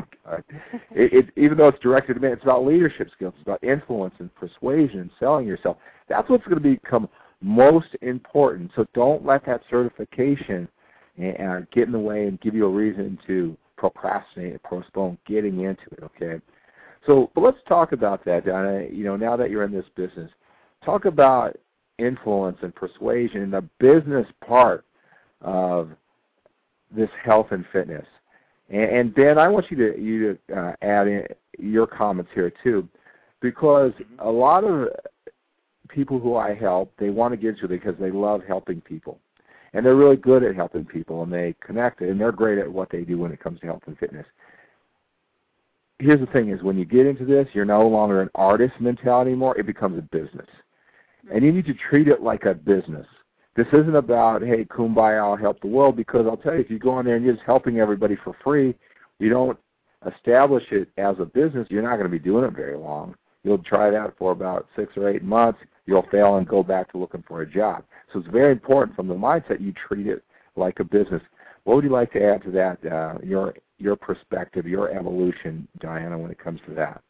it, it, even though it's directed to men, it's about leadership skills, it's about influence and persuasion and selling yourself. That's what's going to become most important. So don't let that certification uh, get in the way and give you a reason to procrastinate and postpone getting into it, okay? So but let's talk about that, Donna. You know, now that you're in this business, talk about influence and persuasion and the business part of this health and fitness. And, and Ben, I want you to you to uh, add in your comments here too, because a lot of people who I help, they want to get into it because they love helping people, and they're really good at helping people, and they connect, and they're great at what they do when it comes to health and fitness. Here's the thing: is when you get into this, you're no longer an artist mentality anymore. It becomes a business, and you need to treat it like a business. This isn't about, hey, kumbaya, I'll help the world, because I'll tell you, if you go in there and you're just helping everybody for free, you don't establish it as a business, you're not going to be doing it very long. You'll try that for about six or eight months, you'll fail and go back to looking for a job. So it's very important from the mindset you treat it like a business. What would you like to add to that, uh, your your perspective, your evolution, Diana, when it comes to that?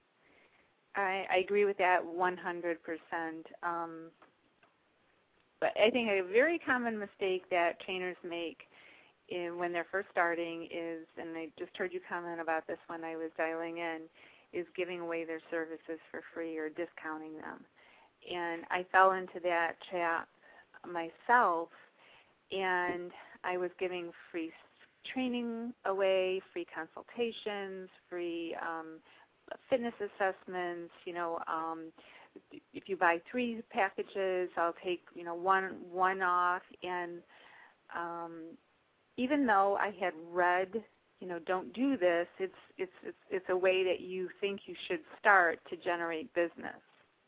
I, I agree with that one hundred percent. Um, But I think a very common mistake that trainers make in, when they're first starting is, and I just heard you comment about this when I was dialing in, is giving away their services for free or discounting them. And I fell into that trap myself, and I was giving free training away, free consultations, free um, fitness assessments, you know, um, if you buy three packages, I'll take, you know, one one off. And um, even though I had read, you know, don't do this, it's it's it's it's a way that you think you should start to generate business.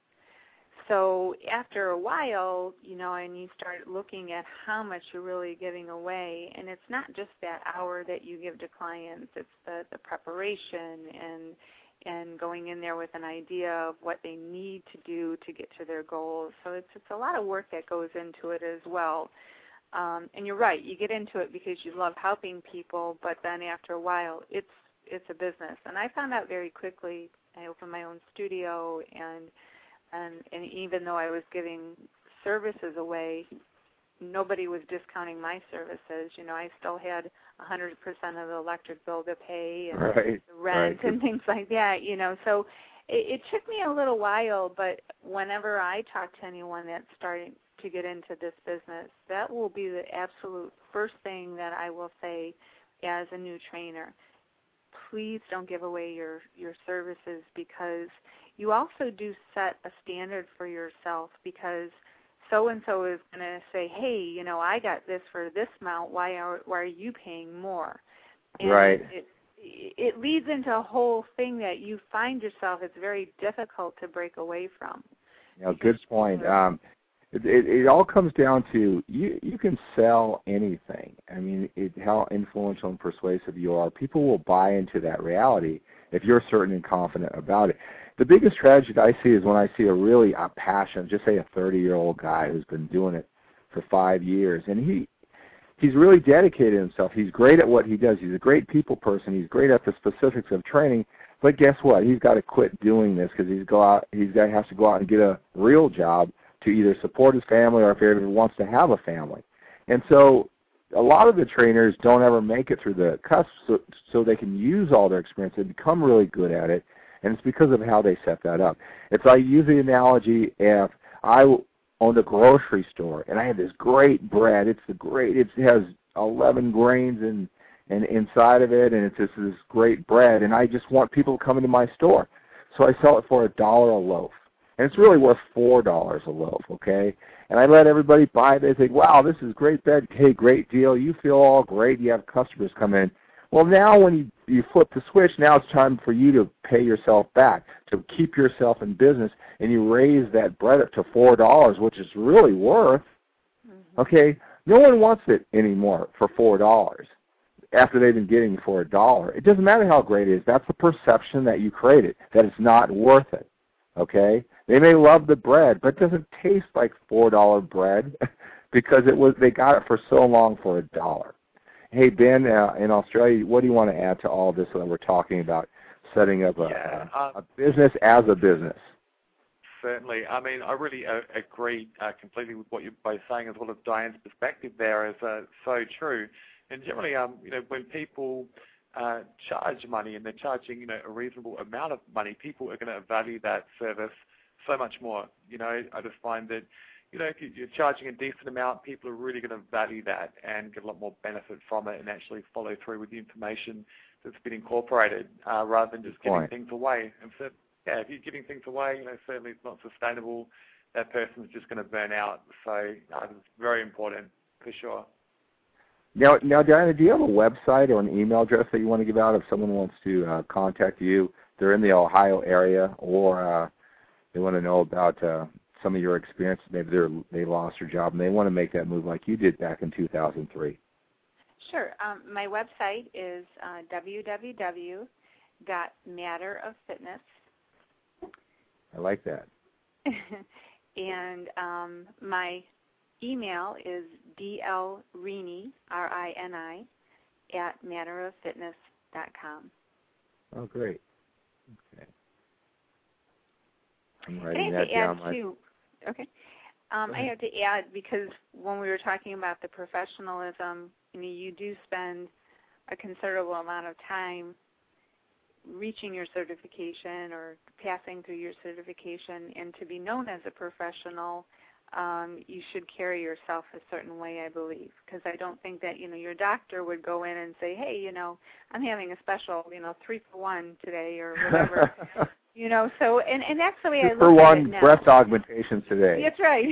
So after a while, you know, and you start looking at how much you're really giving away, and it's not just that hour that you give to clients, it's the, the preparation and and going in there with an idea of what they need to do to get to their goals. So it's it's a lot of work that goes into it as well. Um, and you're right, you get into it because you love helping people, but then after a while, it's it's a business. And I found out very quickly. I opened my own studio, and and and even though I was giving services away, nobody was discounting my services. You know, I still had one hundred percent of the electric bill to pay and right, the rent right. and things like that, you know. So it, it took me a little while, but whenever I talk to anyone that's starting to get into this business, that will be the absolute first thing that I will say as a new trainer. Please don't give away your, your services, because you also do set a standard for yourself, because so-and-so is going to say, hey, you know, I got this for this amount. Why are why are you paying more? And right. It, it leads into a whole thing that you find yourself, it's very difficult to break away from. You know, good point. Um, it, it, it all comes down to you, you can sell anything. I mean, it, how influential and persuasive you are. People will buy into that reality if you're certain and confident about it. The biggest tragedy I see is when I see a really a passion, just say a thirty-year-old guy who's been doing it for five years, and he he's really dedicated himself. He's great at what he does. He's a great people person. He's great at the specifics of training. But guess what? He's got to quit doing this because he's go out. He's got has to go out and get a real job to either support his family or if he ever wants to have a family. And so a lot of the trainers don't ever make it through the cusp so, so they can use all their experience and become really good at it. And it's because of how they set that up. It's like use the analogy if I owned a grocery store and I had this great bread. It's the great. It has eleven grains and and inside of it, and it's just this great bread. And I just want people to come into my store, so I sell it for a dollar a loaf, and it's really worth four dollars a loaf. Okay, and I let everybody buy it. They think, wow, this is great bread. Hey, great deal. You feel all great. You have customers come in. Well, now when you, you flip the switch, now it's time for you to pay yourself back, to keep yourself in business, and you raise that bread up to four dollars, which is really worth. Mm-hmm. Okay, no one wants it anymore for four dollars after they've been getting it for a dollar. It doesn't matter how great it is. That's the perception that you created, that it's not worth it. Okay, they may love the bread, but it doesn't taste like four dollar bread because it was they got it for so long for a dollar. Hey, Ben, uh, in Australia, what do you want to add to all this that we're talking about, setting up a, yeah, um, a business as a business? Certainly. I mean, I really uh, agree uh, completely with what you're both saying, as well as Diane's perspective there is uh, so true. And generally, um, you know, when people uh, charge money and they're charging, you know, a reasonable amount of money, people are going to value that service so much more. You know, I just find that, you know, if you're charging a decent amount, people are really going to value that and get a lot more benefit from it and actually follow through with the information that's been incorporated uh, rather than just giving things away. And so, yeah, if you're giving things away, you know, certainly it's not sustainable. That person's just going to burn out. So uh, it's very important for sure. Now, now, Diana, do you have a website or an email address that you want to give out if someone wants to uh, contact you? They're in the Ohio area, or uh, they want to know about uh, some of your experience. Maybe they're, they lost their job and they want to make that move like you did back in two thousand three. Sure. Um, my website is uh, w w w dot matter of fitness. I like that. And um, my email is dlrini, R I N I, at matter of fitness dot com. Oh, great. Okay. I'm I writing have that to add, down. My... too. Okay. Um, I have to add, because when we were talking about the professionalism, you know, you do spend a considerable amount of time reaching your certification or passing through your certification, and to be known as a professional, um, you should carry yourself a certain way, I believe, because I don't think that, you know, your doctor would go in and say, hey, you know, I'm having a special, you know, three for one today or whatever. You know, so, and, and that's the way I look for at one, it now. breast augmentation today. That's right.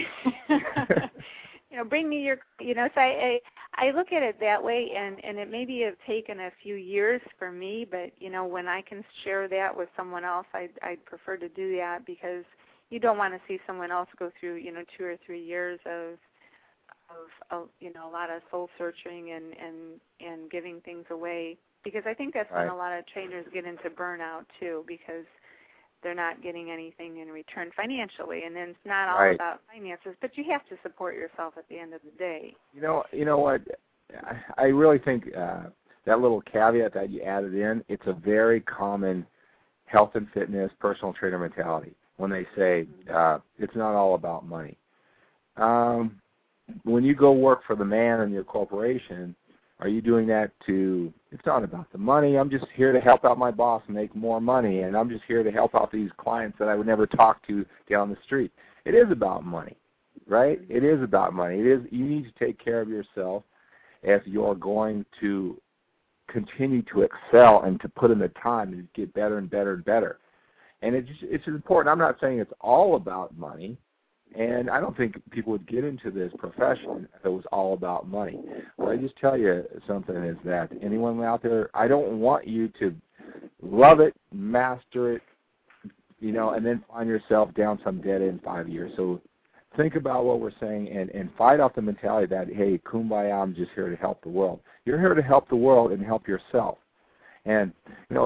You know, bring me your, you know, so I, I, I look at it that way, and, and it maybe have taken a few years for me, but, you know, when I can share that with someone else, I'd, I'd prefer to do that, because you don't want to see someone else go through, you know, two or three years of, of, of you know, a lot of soul searching and, and, and giving things away, because I think that's right. when a lot of trainers get into burnout, too, because they're not getting anything in return financially, and then it's not all right. about finances, but you have to support yourself at the end of the day. You know, you know what? I really think uh, that little caveat that you added in, it's a very common health and fitness personal trainer mentality when they say uh, it's not all about money. Um, when you go work for the man in your corporation, are you doing that to, it's not about the money, I'm just here to help out my boss make more money, and I'm just here to help out these clients that I would never talk to down the street. It is about money, right? It is about money. It is, you need to take care of yourself if you're going to continue to excel and to put in the time and get better and better and better. And it's, it's important. I'm not saying it's all about money, and I don't think people would get into this profession if it was all about money. But I just tell you something is that anyone out there, I don't want you to love it, master it, you know, and then find yourself down some dead end in five years. So think about what we're saying and, and fight off the mentality that, hey, kumbaya, I'm just here to help the world. You're here to help the world and help yourself. And, you know,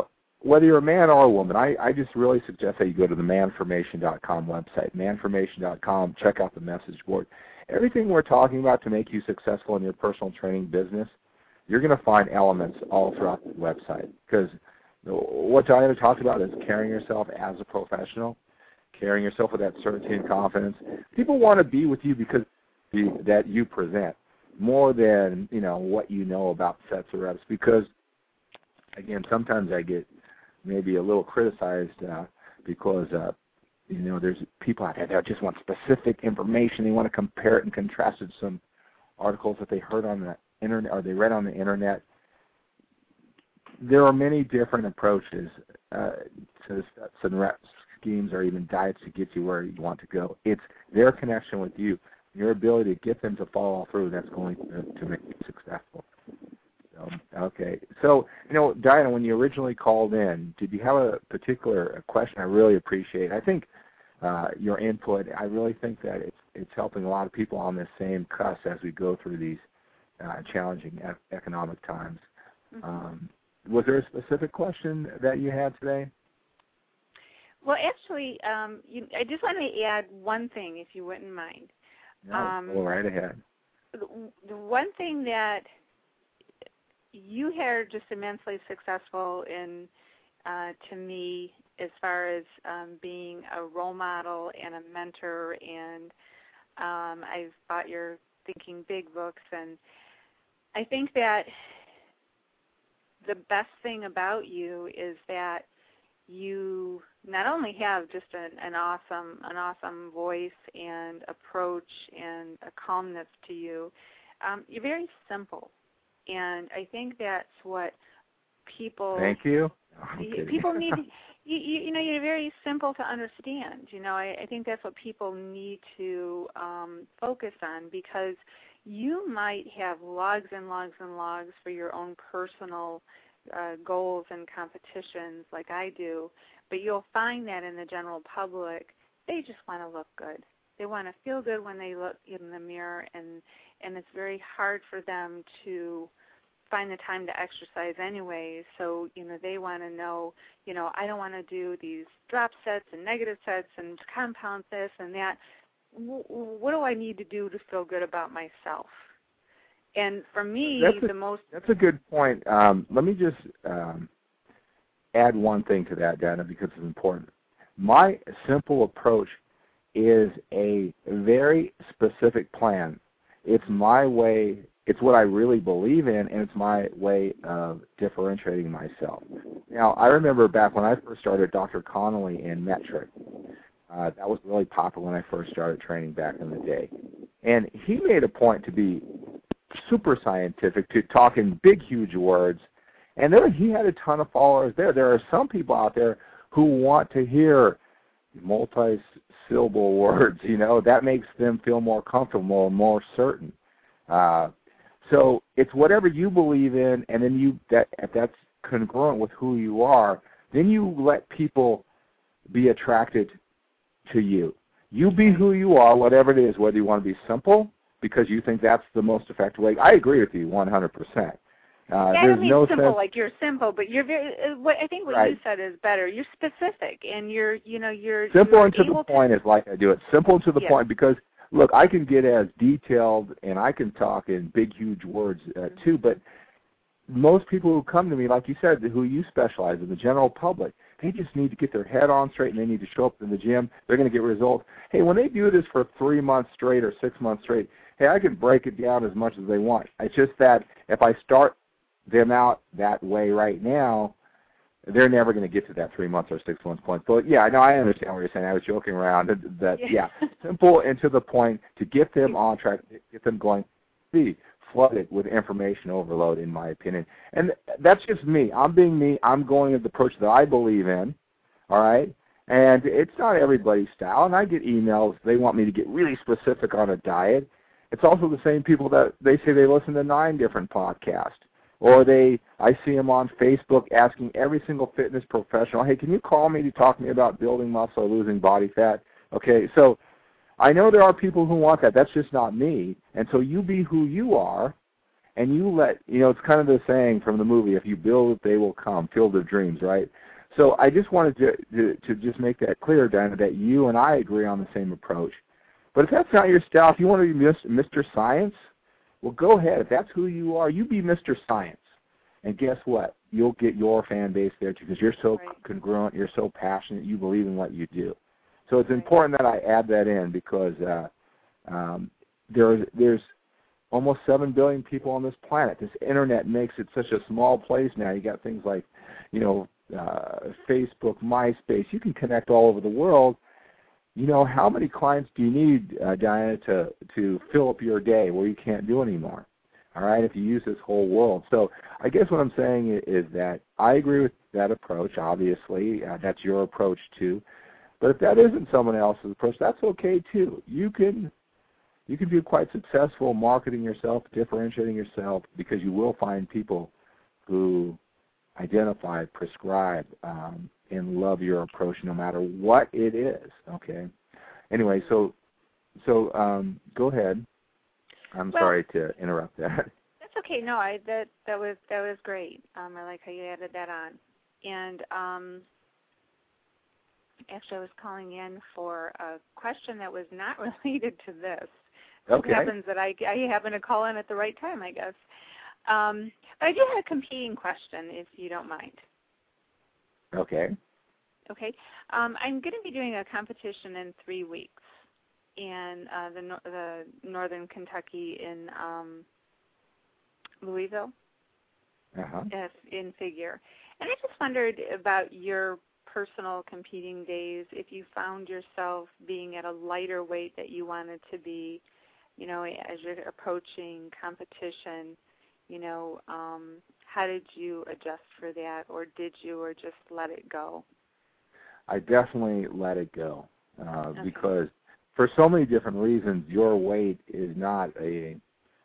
whether you're a man or a woman, I, I just really suggest that you go to the manformation dot com website, manformation dot com, check out the message board. Everything we're talking about to make you successful in your personal training business, you're going to find elements all throughout the website. Because what Diana talked about is carrying yourself as a professional, carrying yourself with that certainty and confidence. People want to be with you because you, that you present more than, you know, what you know about sets or reps. Because, again, sometimes I get maybe a little criticized uh, because, uh, you know, there's people out there that just want specific information. They want to compare it and contrast it to some articles that they heard on the internet or they read on the internet. There are many different approaches uh, to sets and reps schemes or even diets to get you where you want to go. It's their connection with you, your ability to get them to follow through that's going to, to make you successful. So, okay. So, you know, Diana, when you originally called in, did you have a particular question? I really appreciate. I think uh, your input, I really think that it's, it's helping a lot of people on this same cusp as we go through these uh, challenging e- economic times. Mm-hmm. Um, was there a specific question that you had today? Well, actually, um, you, I just want to add one thing, if you wouldn't mind. No, um, go right ahead. The, the one thing that you are just immensely successful in, uh, to me, as far as um, being a role model and a mentor, and um, I've bought your Thinking Big books, and I think that the best thing about you is that you not only have just an, an awesome, an awesome voice and approach and a calmness to you. Um, you're very simple, and I think that's what people. Thank you. you people need. You, you, you know, you're very simple to understand. You know, I, I think that's what people need to um, focus on, because you might have logs and logs and logs for your own personal uh, goals and competitions like I do, but you'll find that in the general public, they just want to look good. They want to feel good when they look in the mirror, and, and it's very hard for them to find the time to exercise anyway. So, you know, they want to know, you know, I don't want to do these drop sets and negative sets and compound this and that. W- what do I need to do to feel good about myself? And for me, that's a, the most... That's a good point. Um, let me just um, add one thing to that, Dana, because it's important. My simple approach is a very specific plan. It's my way, it's what I really believe in, and it's my way of differentiating myself. Now, I remember back when I first started Doctor Connolly in Metric. Uh, that was really popular when I first started training back in the day. And he made a point to be super scientific, to talk in big, huge words. And there, he had a ton of followers there. There are some people out there who want to hear multi-syllable words, you know. That makes them feel more comfortable and more certain. Uh, so it's whatever you believe in, and then you that if that's congruent with who you are, then you let people be attracted to you. You be who you are, whatever it is, whether you want to be simple because you think that's the most effective way. I agree with you one hundred percent. Uh, yeah, I don't mean no simple sense, like you're simple, but you're very. Uh, what I think what right. you said is better. You're specific, and you're, you know, you're simple you're and to the to, point is like I do it. Simple and to the yeah. point, because look, I can get as detailed and I can talk in big, huge words uh, mm-hmm. too. But most people who come to me, like you said, who you specialize in, the general public, they just need to get their head on straight and they need to show up in the gym. They're going to get results. Hey, when they do this for three months straight or six months straight, hey, I can break it down as much as they want. It's just that if I start them out that way right now, they're never going to get to that three months or six months point. But yeah, I know I understand what you're saying. I was joking around. That yeah, yeah simple and to the point to get them on track, get them going. Be flooded with information overload, in my opinion, and that's just me. I'm being me. I'm going with the approach that I believe in. All right, and it's not everybody's style. And I get emails. They want me to get really specific on a diet. It's also the same people that they say they listen to nine different podcasts. Or they, I see them on Facebook asking every single fitness professional, hey, can you call me to talk to me about building muscle or losing body fat? Okay, so I know there are people who want that. That's just not me. And so you be who you are, and you let, you know, it's kind of the saying from the movie, if you build it, they will come, Field of Dreams, right? So I just wanted to, to, to just make that clear, Diana, that you and I agree on the same approach. But if that's not your style, if you want to be Mister Science, well, go ahead. If that's who you are, you be Mister Science. And guess what? You'll get your fan base there too, because you're so right. congruent, you're so passionate, you believe in what you do. So it's right. important that I add that in because uh, um, there's there's almost seven billion people on this planet. This internet makes it such a small place now. You got things like, you know, uh, Facebook, MySpace. You can connect all over the world. You know, how many clients do you need, uh, Diana, to, to fill up your day where you can't do anymore? All right, if you use this whole world. So I guess what I'm saying is that I agree with that approach, obviously. Uh, that's your approach, too. But if that isn't someone else's approach, that's okay, too. You can you can be quite successful marketing yourself, differentiating yourself, because you will find people who identify, prescribe, um, and love your approach no matter what it is, okay? Anyway, so so um, go ahead. I'm well, sorry to interrupt that. That's okay. No, I that that was that was great. Um, I like how you added that on. And um, actually, I was calling in for a question that was not related to this. Okay. It happens that I I happen to call in at the right time, I guess. Um, but I do have a competing question, if you don't mind. Okay. Okay. Um, I'm going to be doing a competition in three weeks in uh, the, no- the northern Kentucky in um, Louisville, uh-huh. if, in figure. And I just wondered about your personal competing days, if you found yourself being at a lighter weight that you wanted to be, you know, as you're approaching competition, you know, um, how did you adjust for that, or did you, or just let it go? I definitely let it go uh, okay. because for so many different reasons, your weight is not a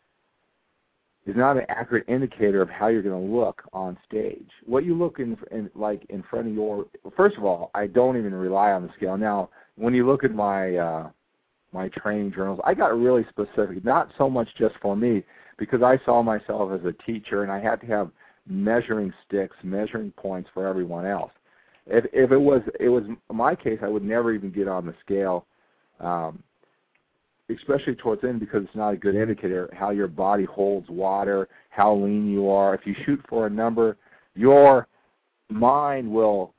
is not an accurate indicator of how you're going to look on stage. What you look in, in like in front of your first of all, I don't even rely on the scale. Now, when you look at my uh, my training journals, I got really specific, not so much just for me, because I saw myself as a teacher and I had to have measuring sticks, measuring points for everyone else. If if it was it was my case, I would never even get on the scale, um, especially towards the end, because it's not a good indicator how your body holds water, how lean you are. If you shoot for a number, your mind will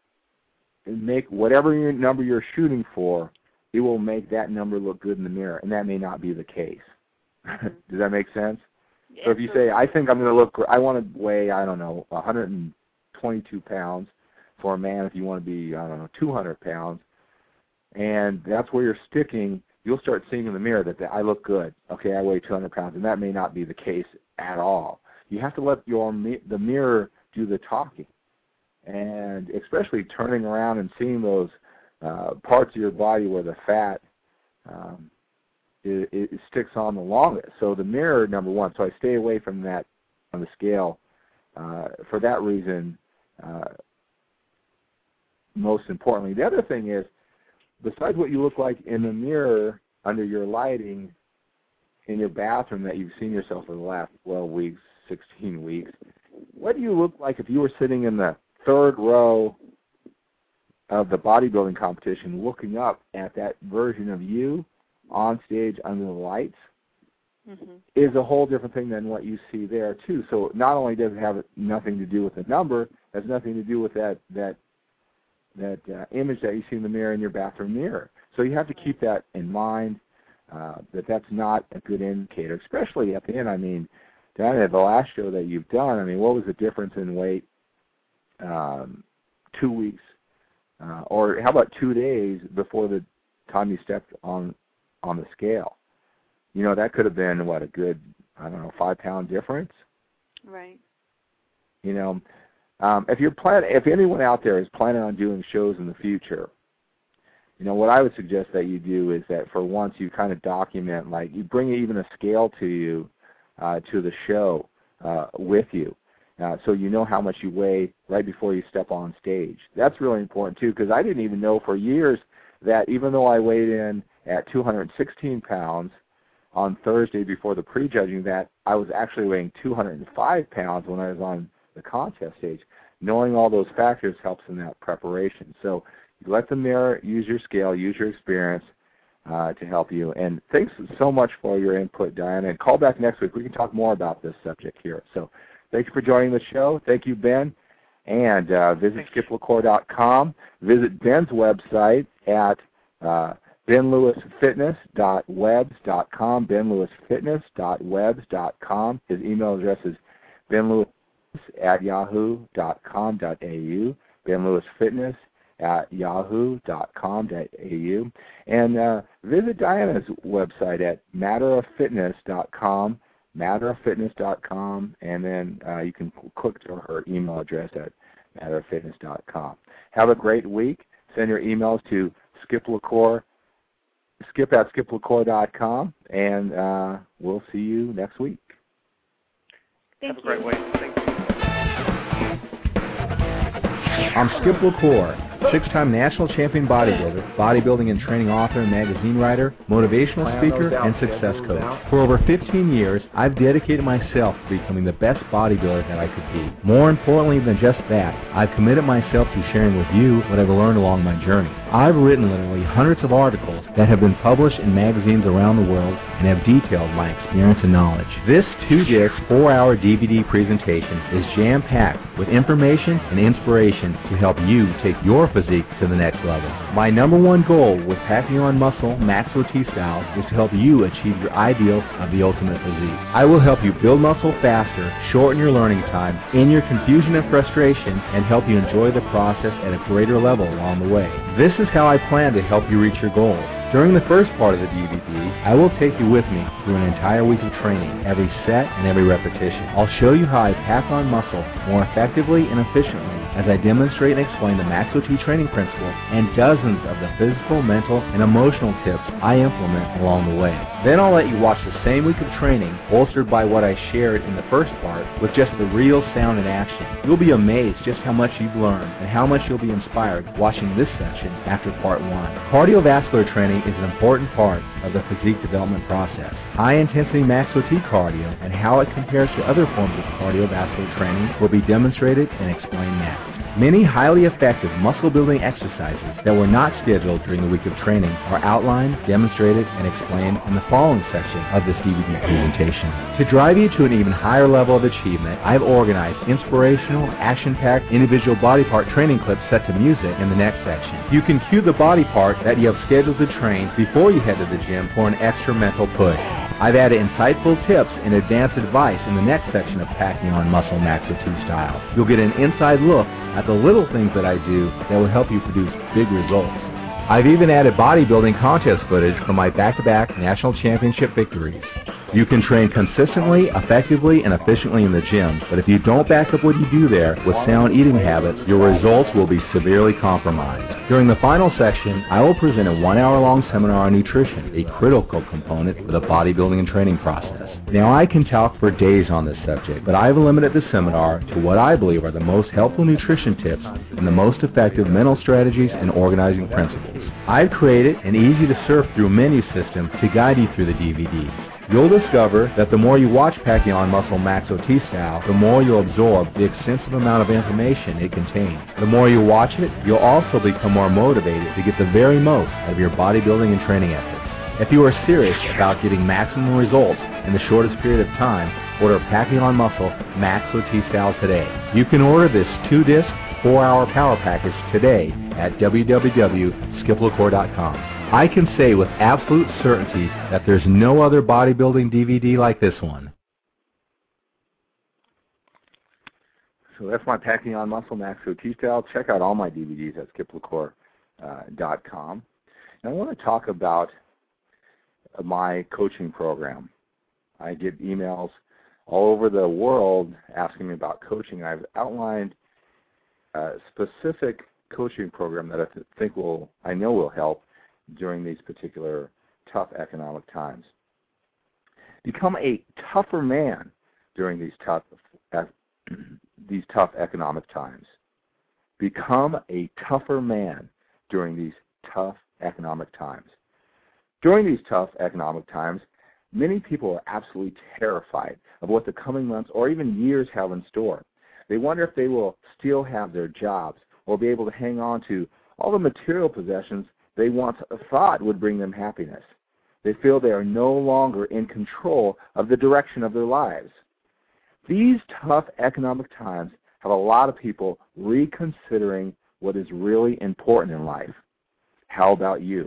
make whatever your number you're shooting for, it will make that number look good in the mirror, and that may not be the case. Mm-hmm. Does that make sense? Yeah, so if you say, I think I'm going to look, I want to weigh, I don't know, one hundred twenty-two pounds for a man. If you want to be, I don't know, two hundred pounds, and that's where you're sticking, you'll start seeing in the mirror that, that I look good. Okay, I weigh two hundred pounds, and that may not be the case at all. You have to let your the mirror do the talking, and especially turning around and seeing those uh, parts of your body where the fat um, It, it sticks on the longest. So the mirror, number one, so I stay away from that on the scale. Uh, for that reason, uh, most importantly. The other thing is, besides what you look like in the mirror under your lighting in your bathroom that you've seen yourself for the last twelve weeks, sixteen weeks, what do you look like if you were sitting in the third row of the bodybuilding competition looking up at that version of you on stage under the lights? Mm-hmm. Is a whole different thing than what you see there too. So not only does it have nothing to do with the number, it has nothing to do with that that that uh, image that you see in the mirror in your bathroom mirror. So you have to keep that in mind, uh, that that's not a good indicator, especially at the end. I mean, Diana, the last show that you've done, I mean, what was the difference in weight um, two weeks, uh, or how about two days before the time you stepped on on the scale? You know, that could have been, what, a good, I don't know, five-pound difference? Right. You know, um, if you're plan- if anyone out there is planning on doing shows in the future, you know, what I would suggest that you do is that for once you kind of document, like you bring even a scale to you, uh, to the show uh, with you, uh, so you know how much you weigh right before you step on stage. That's really important, too, because I didn't even know for years that even though I weighed in at two hundred sixteen pounds on Thursday before the prejudging, that I was actually weighing two hundred five pounds when I was on the contest stage. knowing all those factors helps in that preparation. So you let them there, use your scale, use your experience uh, to help you. And thanks so much for your input, Diana. And call back next week. We can talk more about this subject here. So thank you for joining the show. Thank you, Ben. And uh, visit skip lacour dot com. Visit Ben's website at uh, ben lewis fitness dot webs dot com, ben lewis fitness dot webs dot com. His email address is benlewis at yahoo dot com dot a u, benlewisfitness at yahoo dot com dot a u. And uh, visit Diana's website at matter of fitness dot com, matter of fitness dot com, and then uh, you can click to her email address at matter of fitness dot com. Have a great week. Send your emails to Skip LaCour, skip at skip lacour dot com, and uh, we'll see you next week. Thank Have a great you. week. Thank you. I'm Skip LaCour, six-time national champion bodybuilder, bodybuilding and training author and magazine writer, motivational speaker, and success coach. For over fifteen years, I've dedicated myself to becoming the best bodybuilder that I could be. More importantly than just that, I've committed myself to sharing with you what I've learned along my journey. I've written literally hundreds of articles that have been published in magazines around the world and have detailed my experience and knowledge. This two-disc, four-hour D V D presentation is jam-packed with information and inspiration to help you take your physique to the next level. My number one goal with Packing On Muscle Maxo T-Style is to help you achieve your ideal of the ultimate physique. I will help you build muscle faster, shorten your learning time, end your confusion and frustration, and help you enjoy the process at a greater level along the way. This is how I plan to help you reach your goals. During the first part of the D V D, I will take you with me through an entire week of training, every set and every repetition. I'll show you how I pack on muscle more effectively and efficiently as I demonstrate and explain the Maxo T training principle and dozens of the physical, mental, and emotional tips I implement along the way. Then I'll let you watch the same week of training, bolstered by what I shared in the first part, with just the real sound in action. You'll be amazed just how much you've learned and how much you'll be inspired watching this section after part one. Cardiovascular training is an important part of the physique development process. High-intensity Maxo T cardio and how it compares to other forms of cardiovascular training will be demonstrated and explained next. Many highly effective muscle-building exercises that were not scheduled during the week of training are outlined, demonstrated, and explained in the following section of this D V D presentation. To drive you to an even higher level of achievement, I've organized inspirational, action-packed individual body part training clips set to music in the next section. You can cue the body part that you have scheduled to train before you head to the gym for an extra mental push. I've added insightful tips and advanced advice in the next section of Packing On Muscle Maxo T-Style. You'll get an inside look at the little things that I do that will help you produce big results. I've even added bodybuilding contest footage from my back-to-back national championship victories. You can train consistently, effectively, and efficiently in the gym, but if you don't back up what you do there with sound eating habits, your results will be severely compromised. During the final section, I will present a one-hour-long seminar on nutrition, a critical component of the bodybuilding and training process. Now, I can talk for days on this subject, but I've limited the seminar to what I believe are the most helpful nutrition tips and the most effective mental strategies and organizing principles. I've created an easy-to-surf-through menu system to guide you through the D V Ds. You'll discover that the more you watch Packing On Muscle Maxo T-Style, the more you'll absorb the extensive amount of information it contains. The more you watch it, you'll also become more motivated to get the very most out of your bodybuilding and training efforts. If you are serious about getting maximum results in the shortest period of time, order Packing On Muscle Maxo T-Style today. You can order this two-disc, four-hour power package today at w w w dot skip lacour dot com. I can say with absolute certainty that there's no other bodybuilding D V D like this one. So that's my Packing On Muscle Maxo T-Style. Check out all my D V Ds at skip lacour dot com. And I want to talk about my coaching program. I get emails all over the world asking me about coaching. I've outlined a specific coaching program that I th- think will, I know will help during these particular tough economic times. Become a tougher man during these tough these tough economic times. Become a tougher man during these tough economic times. During these tough economic times, many people are absolutely terrified of what the coming months or even years have in store. They wonder if they will still have their jobs or be able to hang on to all the material possessions they once thought would bring them happiness. They feel they are no longer in control of the direction of their lives. These tough economic times have a lot of people reconsidering what is really important in life. How about you?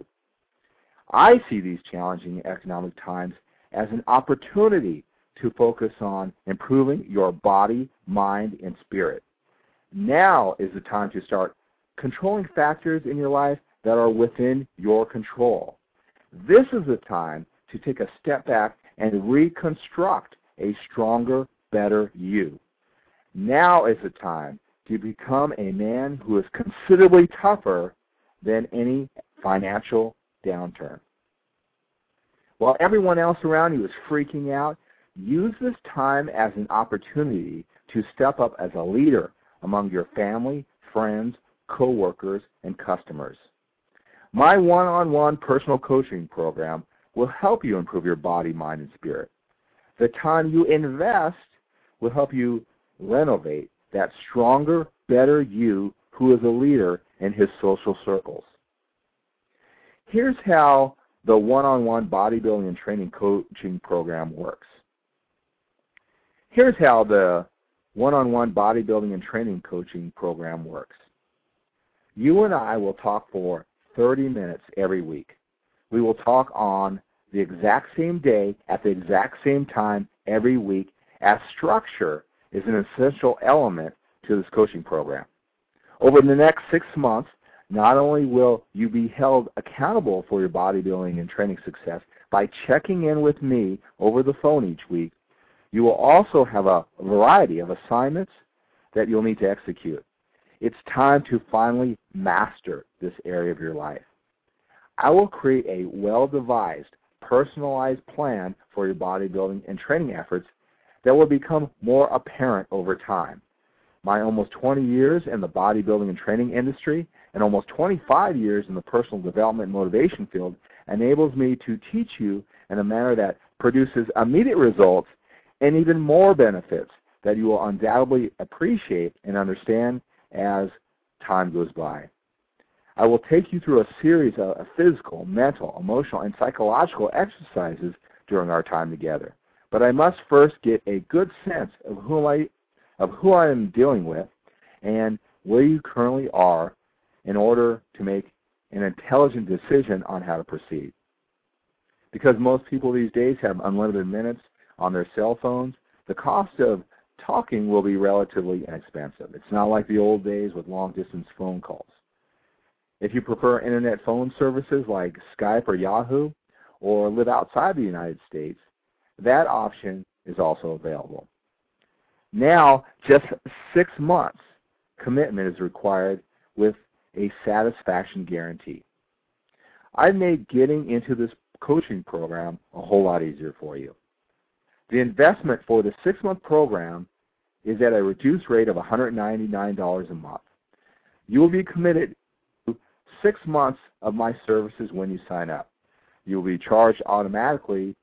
I see these challenging economic times as an opportunity to focus on improving your body, mind, and spirit. Now is the time to start controlling factors in your life that are within your control. This is the time to take a step back and reconstruct a stronger, better you. Now is the time to become a man who is considerably tougher than any financial downturn. While everyone else around you is freaking out, use this time as an opportunity to step up as a leader among your family, friends, co-workers, and customers. My one-on-one personal coaching program will help you improve your body, mind, and spirit. The time you invest will help you renovate that stronger, better you who is a leader in his social circles. Here's how the one-on-one bodybuilding and training coaching program works. Here's how the one-on-one bodybuilding and training coaching program works. You and I will talk for thirty minutes every week. We will talk on the exact same day at the exact same time every week, as structure is an essential element to this coaching program. Over the next six months, not only will you be held accountable for your bodybuilding and training success by checking in with me over the phone each week, you will also have a variety of assignments that you'll need to execute. It's time to finally master this area of your life. I will create a well-devised, personalized plan for your bodybuilding and training efforts that will become more apparent over time. My almost twenty years in the bodybuilding and training industry and almost twenty-five years in the personal development and motivation field enables me to teach you in a manner that produces immediate results and even more benefits that you will undoubtedly appreciate and understand as time goes by. I will take you through a series of physical, mental, emotional, and psychological exercises during our time together. But I must first get a good sense of who I, of who I am dealing with and where you currently are in order to make an intelligent decision on how to proceed. Because most people these days have unlimited minutes on their cell phones, the cost of talking will be relatively inexpensive. It's not like the old days with long-distance phone calls. If you prefer internet phone services like Skype or Yahoo, or live outside the United States, that option is also available. Now, just six months commitment is required with a satisfaction guarantee. I've made getting into this coaching program a whole lot easier for you. The investment for the six-month program is at a reduced rate of one hundred ninety-nine dollars a month. You will be committed to six months of my services when you sign up. You will be charged automatically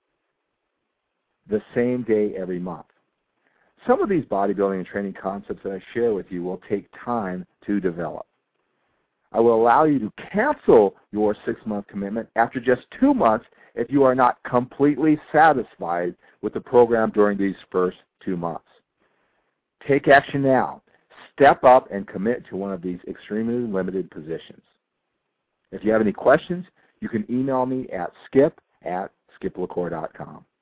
the same day every month. Some of these bodybuilding and training concepts that I share with you will take time to develop. I will allow you to cancel your six-month commitment after just two months if you are not completely satisfied with the program during these first two months. Take action now. Step up and commit to one of these extremely limited positions. If you have any questions, you can email me at skip at skip lacour dot com.